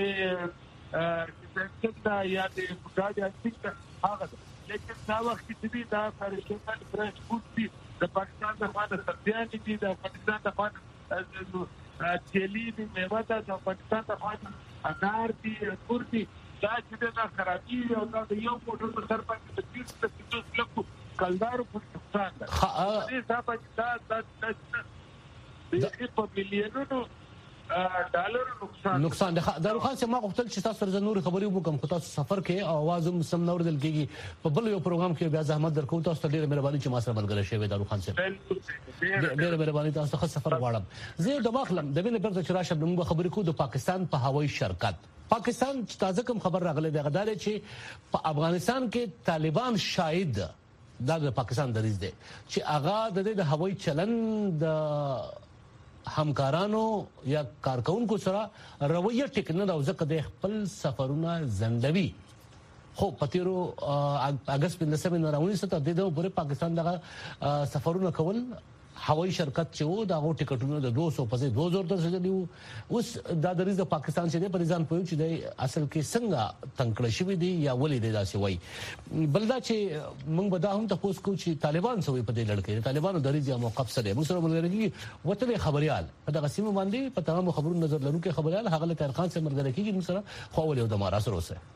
څنګه یا د ګاډي اټیک هغه لیکن دا وخت چې دا فرشتان فرش فود دي د پاکستان د خواته سبزیان دي د پاکستان د خواته چيلي دي میوه ده د پاکستان د خواته انار دي انګور دي دا چې دا خرابي او دا یو موټر په سر باندې د 30 لکو کلدار په پاکستان ده دې صاحب دا په مليونونو ډالر نقصان ده دارو خان چې ما غوښتل چې تاسو سره نور خبرې وکم خو تاسو سفر کې او आवाज هم سم نور دل کېږي په بل یو پروګرام کې بیا زحمت درکو تاسو ډیره مهرباني چې ما سره ملګری شوی دارو خان صاحب ډیره مهرباني تاسو ښه سفر غواړم زه د مخلم د وینې پر چې راشم موږ خبرې کوو د پاکستان په هوایي شرکت پاکستان چې تازه کوم خبر راغلی دی غدار چې په افغانستان کې طالبان شاهد دا د پاکستان دریځ دی چې اغا د هوایي چلن د همکارانو یا کارکونکو سره رویه ټیکنه او ځکه د خپل سفرونه زندوي خو پتیرو اگست 1919 ته د پورې پاکستان دغه سفرونه کول هوایي شرکت چې وو دا غو ټیکټونه د 200 پسې 2000 تر څه دی اوس دا د ریزه پاکستان چې د پریزان پوي چې د اصل کې څنګه تنکړه شوی دی یا ولې دی داسې وای بلدا چې موږ به دا هم تاسو کو چې طالبان سوي په دې لړ کې طالبانو د ریزه موقف سره موږ سره ملګری وته خبريال په دغه سیمه باندې په تمام خبرونو نظر لرونکي خبريال هغه له خان سره ملګری کیږي موږ سره خو ولې د مارا سره اوسه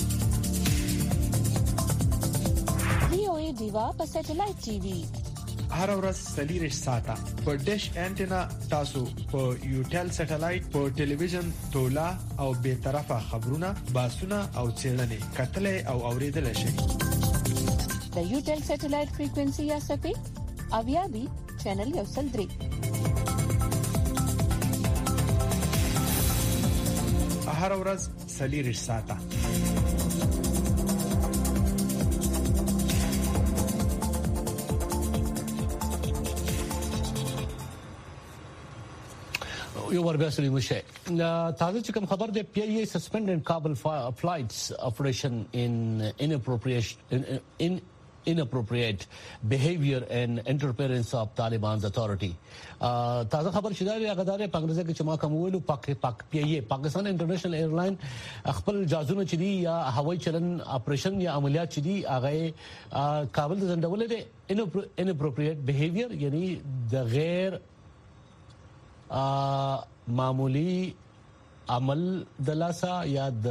ډیوا په سټلایټ ټي وي هر ورځ 4 ساعته په ډیش انټینا تاسو په یوټل سټلایټ په ټلویزیون تولا او به طرفه خبرونه باسونه او چیرنې کتلې او اوریدل شي د یوټل سټلایټ فریکوئنسي یا سپې اویابي چینل یو سل 3 هر ورځ 4 ساعته یو وربیا سلی مشه تازه چې کوم خبر ده پی ای سسپندډ کابل فلایټس اپریشن ان inappropriate behavior and interference of Taliban's authority. تازه خبر شوه دی هغه دغه پنګرزه کې چې ما کوم ویلو پاکستان انټرنیشنل ایرلاین خپل جازونه چې دی یا هوایي چلن اپریشن یا عملیات چې دی هغه کابل ته ځندول دي inappropriate behavior یعنی د غیر معمولی عمل دلاسا یا د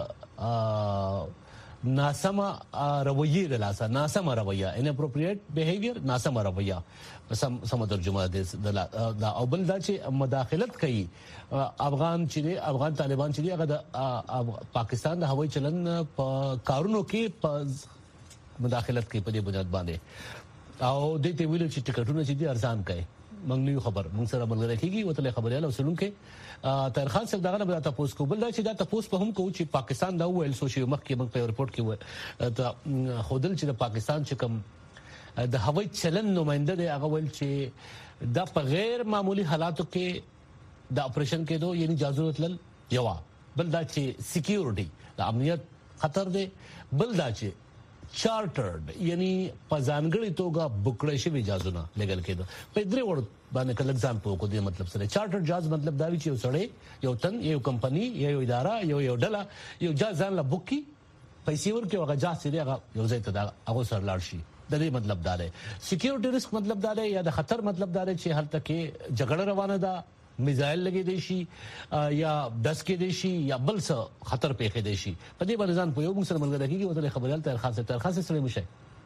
ناسمه رویه دلاسا ناسمه رویه inappropriate behavior ناسمه رویه سم ترجمه ده دا او بل دا چې مداخلت کوي افغان طالبان چې هغه د پاکستان د هوایي چلن په کارونو کې مداخلت کوي په دې بنیاد باندې او د دې ویل چې ټیکټونه چې دي ارزان کوي منګنی خبر موږ سره ملګری کیږي وته خبرې له وسلون کې تر خان صاحب دغه به تاسو کو بل دا چې دا تاسو په هم کو چې پاکستان دا ویل سوشي مخ کې موږ په رپورت کې خودل چې د پاکستان چې کوم د هوایي چلن نمائنده دی هغه ویل چې دا په غیر معمولی حالاتو کې د اپریشن کې دوه یعنی اجازه تل یو بل دا چې سکیورټي د امنیت خطر دی بل دا چې چارټرډ یعنی په ځانګړي توګه بوکړې شوی اجازهونه لګل کېده په درې وړ باندې کله اگزامپل کو دې مطلب سره چارټرډ جاز مطلب دا وی چې یو سړی یو تن یو کمپنی یو اداره یو ډله یو جاز ځان لا بوکي پیسې ورکړي هغه جاز سره یو ځای ته دا هغه سره لاړ شي د دې مطلب دا دی سکیورټي ریسک مطلب دا دی یا د خطر مطلب دا دی چې هلته کې جګړه روانه ده میزایل لګې دي شي یا دس کې دي شي یا بل څه خطر پیښې دي شي په دې باندې ځان په یو موږ سره ملګری کیږي وته خبرال تر خاصه سره مشه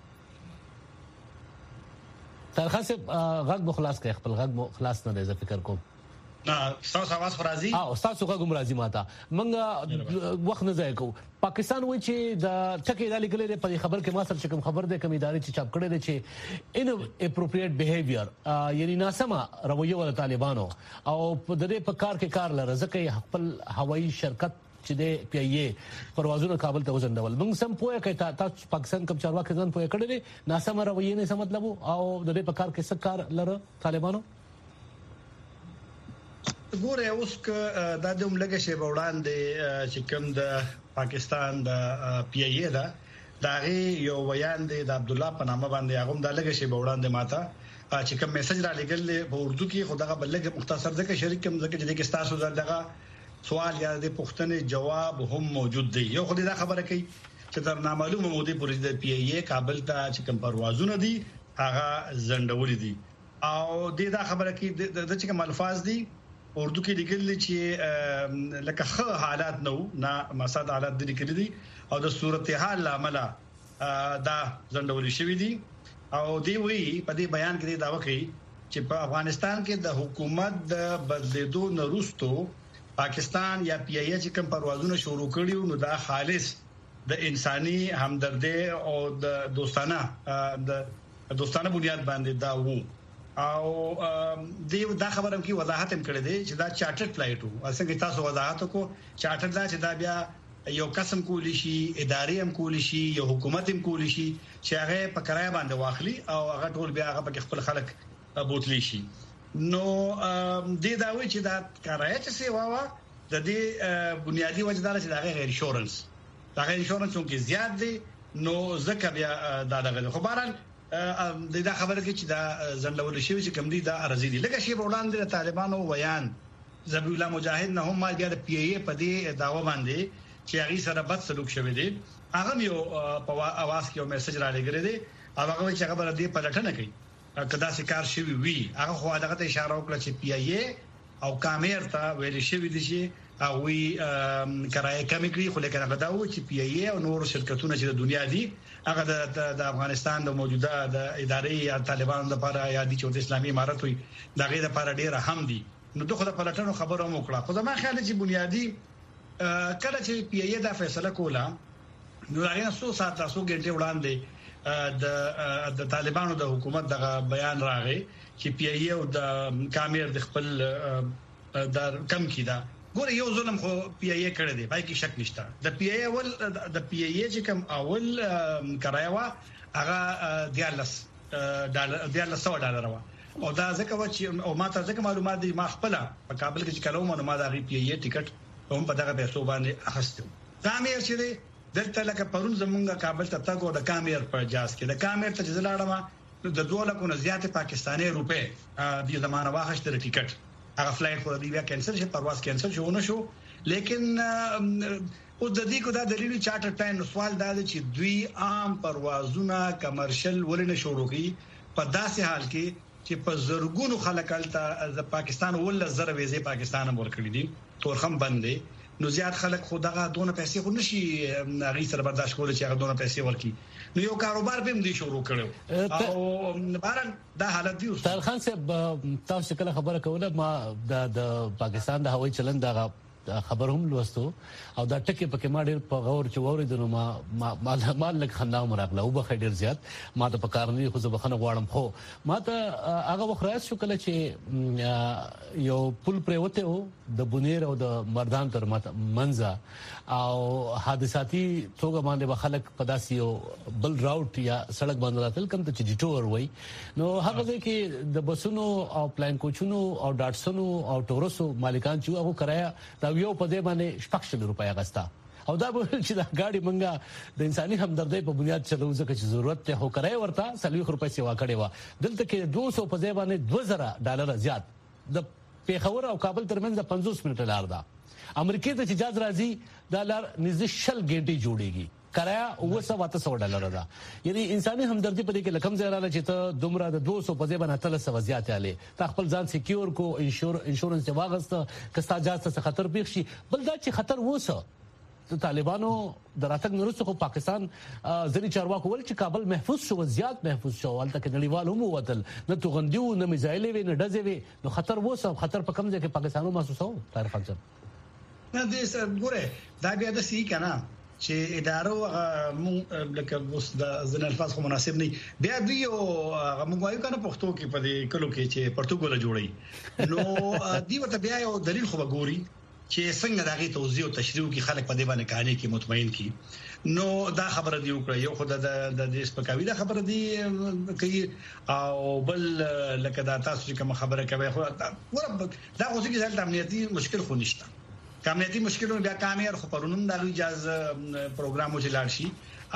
تر خاصه غږ مخلاص کوي خپل غږ مخلاص نه دی فکر کوم تاسو आवाज فرازي تاسو غږ مرাজি ماته منګه وخت نه ځای کو پاکستان وایي چې د ټکی دالي کلی په خبر کې ما سره کوم خبر ده کوم ادارې چې چاپ کړي دي چې ان اپروپریټ بیهیویر یعنی ناسمه رویه ول طالبانو او په دې په کار کې کار لره ځکه خپل هوایي شرکت چې د پی ای پروازونه کابل ته وزندول موږ سم پوهه کوي تاسو پاکستان کوم چارواکي ځان پوهه کړی دي ناسمه رویه نه څه مطلب او د دې په کار کې څه کار لره طالبانو ګوره اوس دا د عملګه شی وړاندې چې کوم د پاکستان د پی ای دا دغه یو بیان دی د عبد الله په نامه باندې هغه د لګه شی وړاندې ماته چې کوم میسج را لګل په اردو کې خدغه بلګه مختصر ځکه شریک کوم ځکه چې تاسو دغه سوال یا د پوښتنې جواب هم موجود دی یو خو دا خبره کوي چې تر نامعلومه موده پورې د پی ای کابل ته چې کوم پروازونه دي هغه زندولې دي او دا خبره کوي د چې کوم الفاظ دي اردو کې لیکل چې لکه خه حالات نو نه مساد حالات دي لیکل دي او د صورتحال عمله دا زندول شوی دي او دی وی په دې بیان کې دا وکړي چې په افغانستان کې د حکومت د بدلیدو نورستو پاکستان یا پی ای چې کوم پروازونه شروع کړي نو دا خالص د انساني همدردی او د دوستانه بنیاد باندې دا وو او دا خبرم کې وضاحت هم کړی دی چې دا چارټرډ فلایټ وو څنګه تاسو وضاحت کو چارټرډ دا چې دا بیا یو قسم کولی شي ادارې هم کولی شي یو حکومت هم کولی شي چې هغه په کرایه باندې واخلي او هغه ټول بیا هغه په خپل خلک بوتلی شي نو دا وی چې دا کرایه چې سی واوا د دې بنیادی وجه دا چې دا غیر انشورنس چې زیات دی نو ځکه بیا دا دغه خو بهرحال دا خبره کې چې دا زندول شي چې کوم دي دا ارزي دي لکه شی وړاندې طالبانو بیان ذبیح الله مجاهد نه هم بیا د پی ای په دې داوا باندې چې هغه سره بد سلوک شوی دی هغه یو په आवाज کې یو میسج را لګره دی هغه چې خبره دی په لټنه کوي کدا سکار شوی وی هغه خو دغه ته اشاره وکړه چې پی ای او کامیر ته ویل شوی دی چې او وی کرایه کم کړی خو لکه هغه دا و چې پی ای او نور شرکتونه چې د دنیا دي هغه د افغانستان د موجوده د ادارې یا طالبانو لپاره یا د چوت اسلامي امارت وي دا غي د لپاره ډیره هم دي نو دغه د پلاتونو خبره مو کړه خو زما خیال چې بنیادی کله چې پی ای دا فیصله کوله نو هغه 100 ساعت 100 غنټه وړاندې د طالبانو د حکومت د بیان راغی چې پی ای او د کامیر د خپل د کم کیدا ګوره یو ظلم خو پی ای کړی دی پای کې شک نشته د پی ای اول د پی ای چې کوم اول کرایوا هغه $100 وا او دا ځکه چې او ماته ځکه معلومات دي ما خپل په کابل کې چې کلو ما د پی ای ټیکټ هم په دغه پیسو باندې اخستم کامیر چې دی دلته لکه پرون زمونږه کابل ته تاګو د کامیر په جاز کې د کامیر ته ځلاړم د 2 لکه نه زیات پاکستاني روپے د زمانه واخښت ټیکټ هغه فلایټ خو دی بیا کینسل شي پرواز کینسل شو نه شو لیکن او د دې کو دا دلیل چارټر پلان سوال دا چې دوی عام پروازونه کمرشل ولنه شروع کی په داسې حال کې چې په زرګونو خلک الته د پاکستان ول زر ویزه پاکستان ورکړي دي تورخم باندې نو زیات خلک خو دغه دونه پیسې خو نشي غي سره برداشت کول چې هغه دونه پیسې ورکړي نو یو کاروبار به هم دي شروع کړو او باران دا حالت دی طاهر خان صاحب تاسو کله خبره کوله ما د پاکستان د هوایي چلند دغه خبر هم لوستو او دا ټکي پکې ما ډېر په غور چې وریدنو ما لک خندا مراغله او به ډېر زیات ما ته پکارني خو زبخنه غواړم خو ما ته هغه وخت شو کله چې یو پل پروته وو د بونیر او د مردان تر منځه او حادثاتي توګه باندې خلک په داسې یو بل راوټ یا سړک باندې راتل کوم ته چې ډیټور وای نو هغه کې د بسونو او پلان کوچونو او ډاټسونو او ټورسو مالکان چې هغه کرایا دا یو په دې باندې $100 غستا او دا به چې دا ګاډي منګه د انساني همدردۍ په بنیاد چلو ځکه چې ضرورت ته هو کرای ورته $30 سیوا کړي وا دلته کې 200 په ځای باندې $2000 زیات د پیښور او کابل ترمنځ د 50 منټه لار ده امریکای ته چې جاز راځي دا لار نږدې 100 غنټې جوړيږي کرایا $700 ده یعنی انساني همدردي په دې کې لکم زیاراله چې ته دومره د 200 په ځای باندې 300 زیات आले تا خپل ځان سکیور کو انشورنس واغست کستا جاز ته خطر پیښ شي بل دا چې خطر وسه د طالبانو دراتک نورسته خو پاکستان ځنی چارواکو ول چې کابل محفوظ شو زیات محفوظ شو ولته کې نړیوال هم وتل نه توغندیو نه میزایل وی نه ډزې وی نو خطر وسه خطر په کم ځای کې پاکستانو محسوسو طاهر خان صاحب نه دې ګوره دا بیا د سی کنه چې ادارو مو لکه اوس د ځن الفاظ خو مناسب نه بیا دی او موږ وایو کنه پښتو کې په دې کلو کې چې پرتګال جوړي نو دی وته بیا یو دلیل خو وګوري چې څنګه دغه توضیح او تشریح کی خلک په دې باندې کہانی کې مطمئن کی نو دا خبره دی وکړه یو خدای د دې سپکاوی دا خبره دی کوي او بل لکه دا تاسو کوم خبره کوي خو دا اوس کې ځل امنیتي مشکل خو نشته کامیابی مشکلونه بیا کامیر خو پرونم د اجازه پروګرامو چلار شي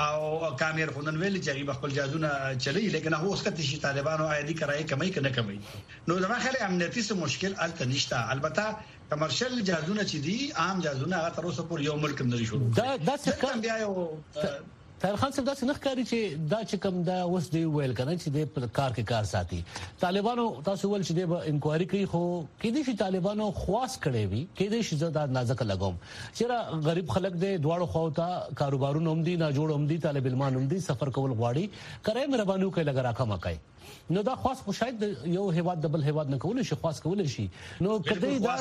او کامیر خو نن ویل چې خپل جازونه چلی لیکن هو اوس کته شي طالبانو عادي کرای کمی کنه کمی نو دا خلک امنیتي څه مشکل الته نشته البته کمرشل جازونه چې دي عام جازونه هغه تر اوسه پورې یو ملک نه شروع دا څه بیا یو طاهر خان صاحب دا څنګه ښکاری چې دا چې کوم دا اوس دی ویل کنه چې د کار کې کار ساتي طالبانو تاسو ول چې د انکوایري کوي خو کې دي چې طالبانو خواص کړي وي کې دي چې زړه نازک لګوم چې غریب خلک د دواړو خواته کاروبارونو هم دي نه جوړ هم دي طالب علمان هم دي سفر کول غواړي کرے مهرباني کوي لګرا کما کوي نو دا خاص خو شاید یو هیواد د بل هیواد نه کول شي خاص کول شي نو کدی دا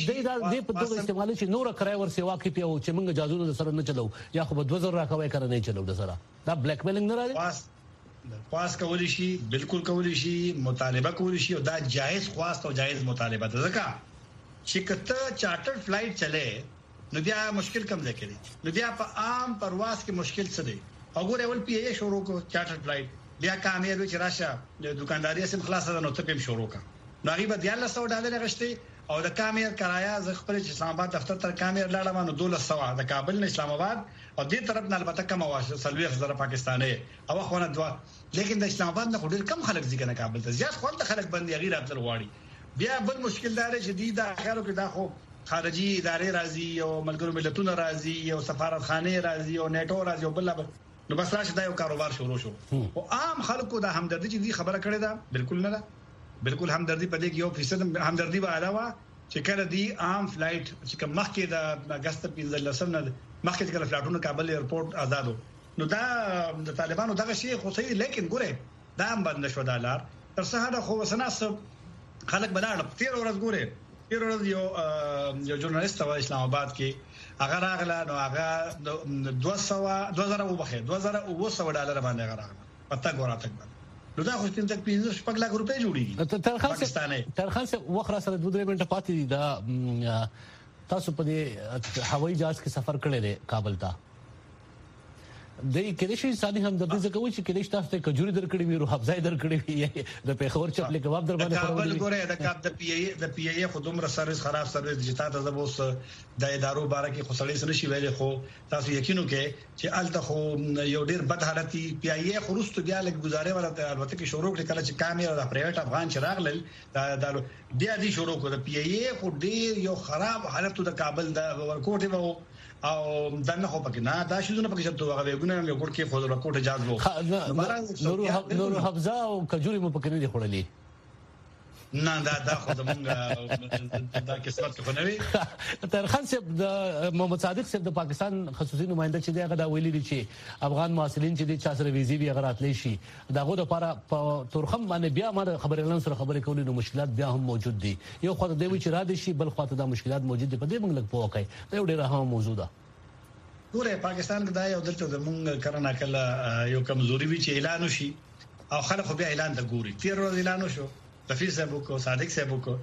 د په توګه استعمال شي نور کرای ور سیوا کې پیو چې موږ جازونه سره نه چلو یا خو د 2000 راکوي کنه نه چلو د سره دا بلیک میلینګ نه راځي خاص کول شي بالکل کول شي مطالبه کول شي او دا جایز خواست او جایز مطالبه ده ځکه چې کته چارټر فلایټ چلے نو بیا مشکل کم ځکه نو بیا په عام پرواز کې مشکل څه دی وګوره ول پی ای شروع کو چارټر فلایټ بیا کامیاب چې راشه د دکانداري سم خلاصه ده نو ته هم شروع کا غریب $100 غشتي او د کامیر کرایا ز خپل چې اسلام آباد دفتر تر کامیر لاړم نو 1200 د کابل نه اسلام آباد او دې طرف نه البته کم واشه 30,000 پاکستاني او خونه دوا لیکن د اسلام آباد نه ډېر کم خلک ځي کنه کابل ته زیات خپل خلک باندې غیر افضل واړي بیا بل مشکل دار شدید اخرو کې دا خو خارجي ادارې راځي او ملګرو ملتونو راځي او سفارتخانه راځي او نیټو راځي او بل نو بس راشه دا یو کاروبار شروع شو او عام خلکو دا همدردي چې دی خبره کړې ده بالکل نه ده بالکل همدردي په دې کې 1% همدردي به علاوه چې کله دی عام فلایټ چې کوم مخکې د اگست 15 نه مخکې کله فلایټونو کابل ایرپورټ آزادو نو دا د طالبانو دغه شی خو صحیح لیکن ګوره دا هم بند شو د لار تر څه دا خو وسناسب خلک بلاړ 13 ورځ ګوره 13 ورځ یو ژورنالیست و اسلام آباد کې هغه راغله نو هغه 2000 $2,000 باندې راغله پتا ګورا تک نو دا خو ستین تک 15 لک روپے جوړیږي ترخان سے وخت سره 2 منټه پاتې دي دا تاسو په دې هوایي جهاز کې سفر کړی دی کابل ته د کېدې شي سادي هم د دې ځکه و چې کېدې تاسو ته کجوري درکړې وي روح افزای درکړې وي د پیښور چپلې کباب در باندې کابل ګوره د کاب د پی ای خودم را سرویس خراب سرویس جتا ته زبوس د ادارو باره کې خصړې سره شي ویلې خو تاسو یقینو کې چې الته خو یو ډیر بد حالتي پی ای خروست بیا لګ گزارې ولا البته کې شروع کړي چې کامیره د پرایویټ افغان چراغ لل د بیا دي شروع کړ د پی ای خو ډیر یو خراب حالت د کابل د ورکوټ وو او دنه خو پکې نه دا شیزونه پکې چې توغه وګونه یو ګور کې خو د کوټه اجازه وو نور حفظه او کجوري مو پکې نه دي خړلې نه دا خو زمونږ دا قسمت خو نه وي ترخان صاحب د محمد صادق صاحب د پاکستان خصوصي نمائنده چې دغه دا ویلي دي چې افغان محصلین چې د چا سره ویزي وی غرات لې شي داغه لپاره په تورخم باندې بیا ما خبرې لن سره خبرې کولې نو مشکلات بیا هم موجود دي یو خو د دوی چې را دي شي بل خو ته د مشکلات موجود دي په دې موږ لګ پوکای دا یو ډیره هم موضوع ده ګوره پاکستان کې دا یو دلته زمونږ کرنا کله یو کمزوري وی چې اعلان وشي او خلک بیا اعلان ته ګوري 13 ورځې اعلان وشو تفیض صاحب کو صادق صاحب کو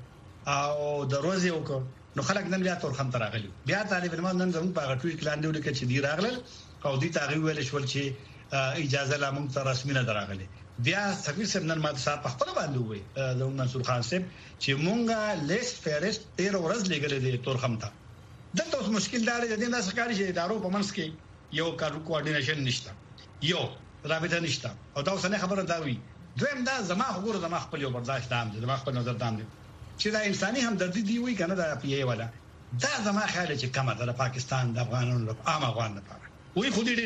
او د روزي کو نو خلک نن بیا تور خم تراغلی بیا طالب علمان نن زموږ په غټوي کلاندې ولیکل چې دی راغلل او دی تغوی ویل شول چې اجازه لا موږ ته رسمي نه دراغلی بیا سفیر صاحب نن ماته صاحب خپل باندې وای د منصور خان صاحب چې مونږه لیست فهرست 13 ورځ لګلې دي تور خم ته دلته اوس مشکل دار دي د سرکاري ادارو په منځ کې یو کارو کوارډینیشن نشته یو رابطه نشته او دا اوس نه خبره دا وی دویم دا زما وګوره زما خپل یو برداشت دام دي زما خپل نظر دام دي چې دا انساني همدردي دی وی کنه دا پی ای ولا دا زما خیال چې کومه ده د پاکستان د افغانانو عام افغان لپاره وی خو دې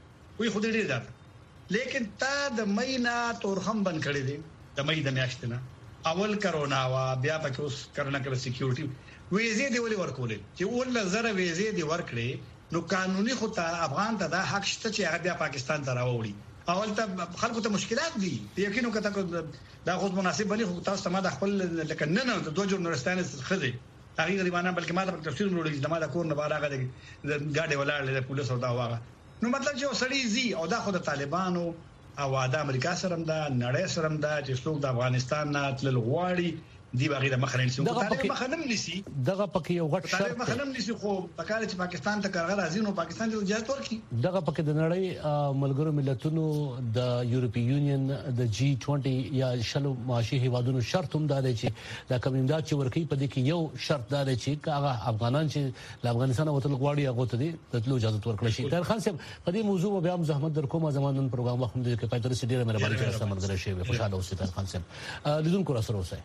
ډیر زیات لیکن تا د مینا تورخم بن کړی دي د مې د میاشتنه اول کرونا وا بیا پکې اوس کرونا کې سکیورټي ویزه دی ولې ورکولې چې ول زره ویزه دی ورکړي نو قانوني خو ته افغان ته دا حق شته چې هغه بیا پاکستان ته راوړي اول ته خلکو ته مشکلات دي یقینو کته دا خو مناسب بني خو تاسو ما د خپل لکه نه د دوه ژورنالستانو خزي هغه غریبانه بلکې ما د تفسیر وروړي د ما د کور نه بارغه د ګاډي ولاړ د پولیسو دا واغه نو مطلب چې سړی زی او دا خو د طالبانو او د امریکا سره دا نړۍ سره دا چې څوک د افغانستان نه تل غواړي دی باغی د مخنن سي طالب مخنم نسی دغه پکې یو غټ شرط مخنم نسی خو پکاره چې پاکستان ته کارغه راځي نو پاکستان ته اجازه ورکړي دغه پکې د نړۍ ملګرو ملتونو د یورپی یونین د جی 20 یا شلو معاشي هیوادونو شرط هم دا دی چې د کمیندا چې ورکی په دې کې یو شرط دا دی چې هغه افغانان چې له افغانستان وتل غواړي هغه ته د تلو اجازه ورکړي شي تر خان صاحب په دې موضوع بیا هم زحمت در کومه زمانن پروګرام وخت دې کې پاتې رسیدل مې باندې چې سره مرګره شي خوشاله اوسئ تر خان صاحب لیدونکو را سره اوسئ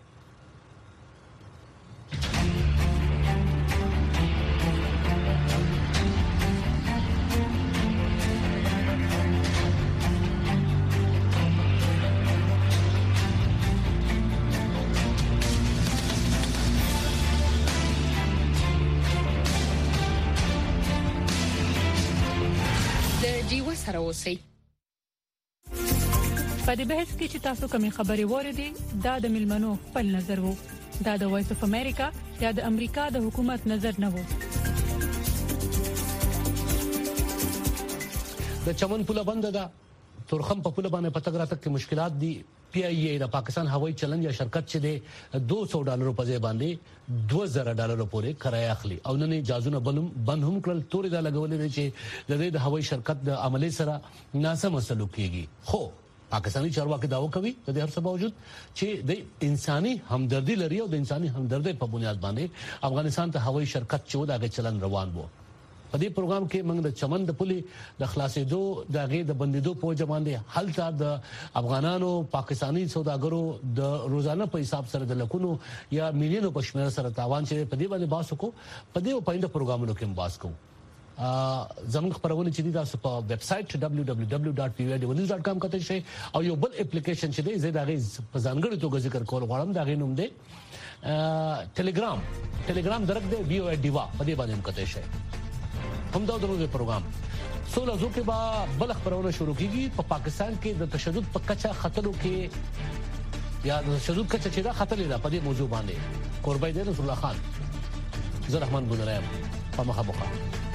سره اوسئ. په دې بحث کې چې تاسو کومې خبرې وریدي دا د ملمنو خپل نظر وو. دا د وایس اف امریکا یا د امریکا د حکومت نظر نه وو. د چمن پوله بند ده، تورخم په پوله باندې پتګ راتک کې مشکلات دي. پی ای ای د پاکستان هوایي چلند یا شرکت چې دی $200 په ځای باندې $2000 پورې کرایه اخلي او نن اجازهونه بند هم کړل. تورې دا لګولې دي چې د هوایي شرکت د عملي سره ناسم سلوک کیږي. خو پاکستاني چارواکي داوا کوي د هر څه باوجود چې د انساني همدردي لري او د انساني همدردۍ په بنیاد باندې افغانستان ته هوایي شرکت چې دغه چلند روان وو. په دې پروګرام کې موږ د چمن د پولي د خلاصېدو د غي د بندیدو په ځمانه حالت د افغانانو پاکستانی سوداګرو د روزانه په حساب سره د لکونو یا میلیونو په شمېر سره تاوان چې په دې باندې باسو کو په دې پاینده پروګرامونو کې باس کو. زموږ خبرونه چې تاسو په ویب سټ www.pvnews.com کته شي او یو بل اپلیکیشن چې دی زه دا غي په ځانګړي توګه ذکر کول غواړم. دا غي نوم دی ټلګرام درک دی بي او ډیوا په دې باندې مکته شي هم دا درو پروګرام 16 زو کې با بل خبرونه شروع کیږي په پاکستان کې د تشدد په کچا خطرو کې یا د تشدد کچا چې دا خطر لري په دې موضوع باندې قربای دی رسول الله خان زه رحمان بن رحیم په مخه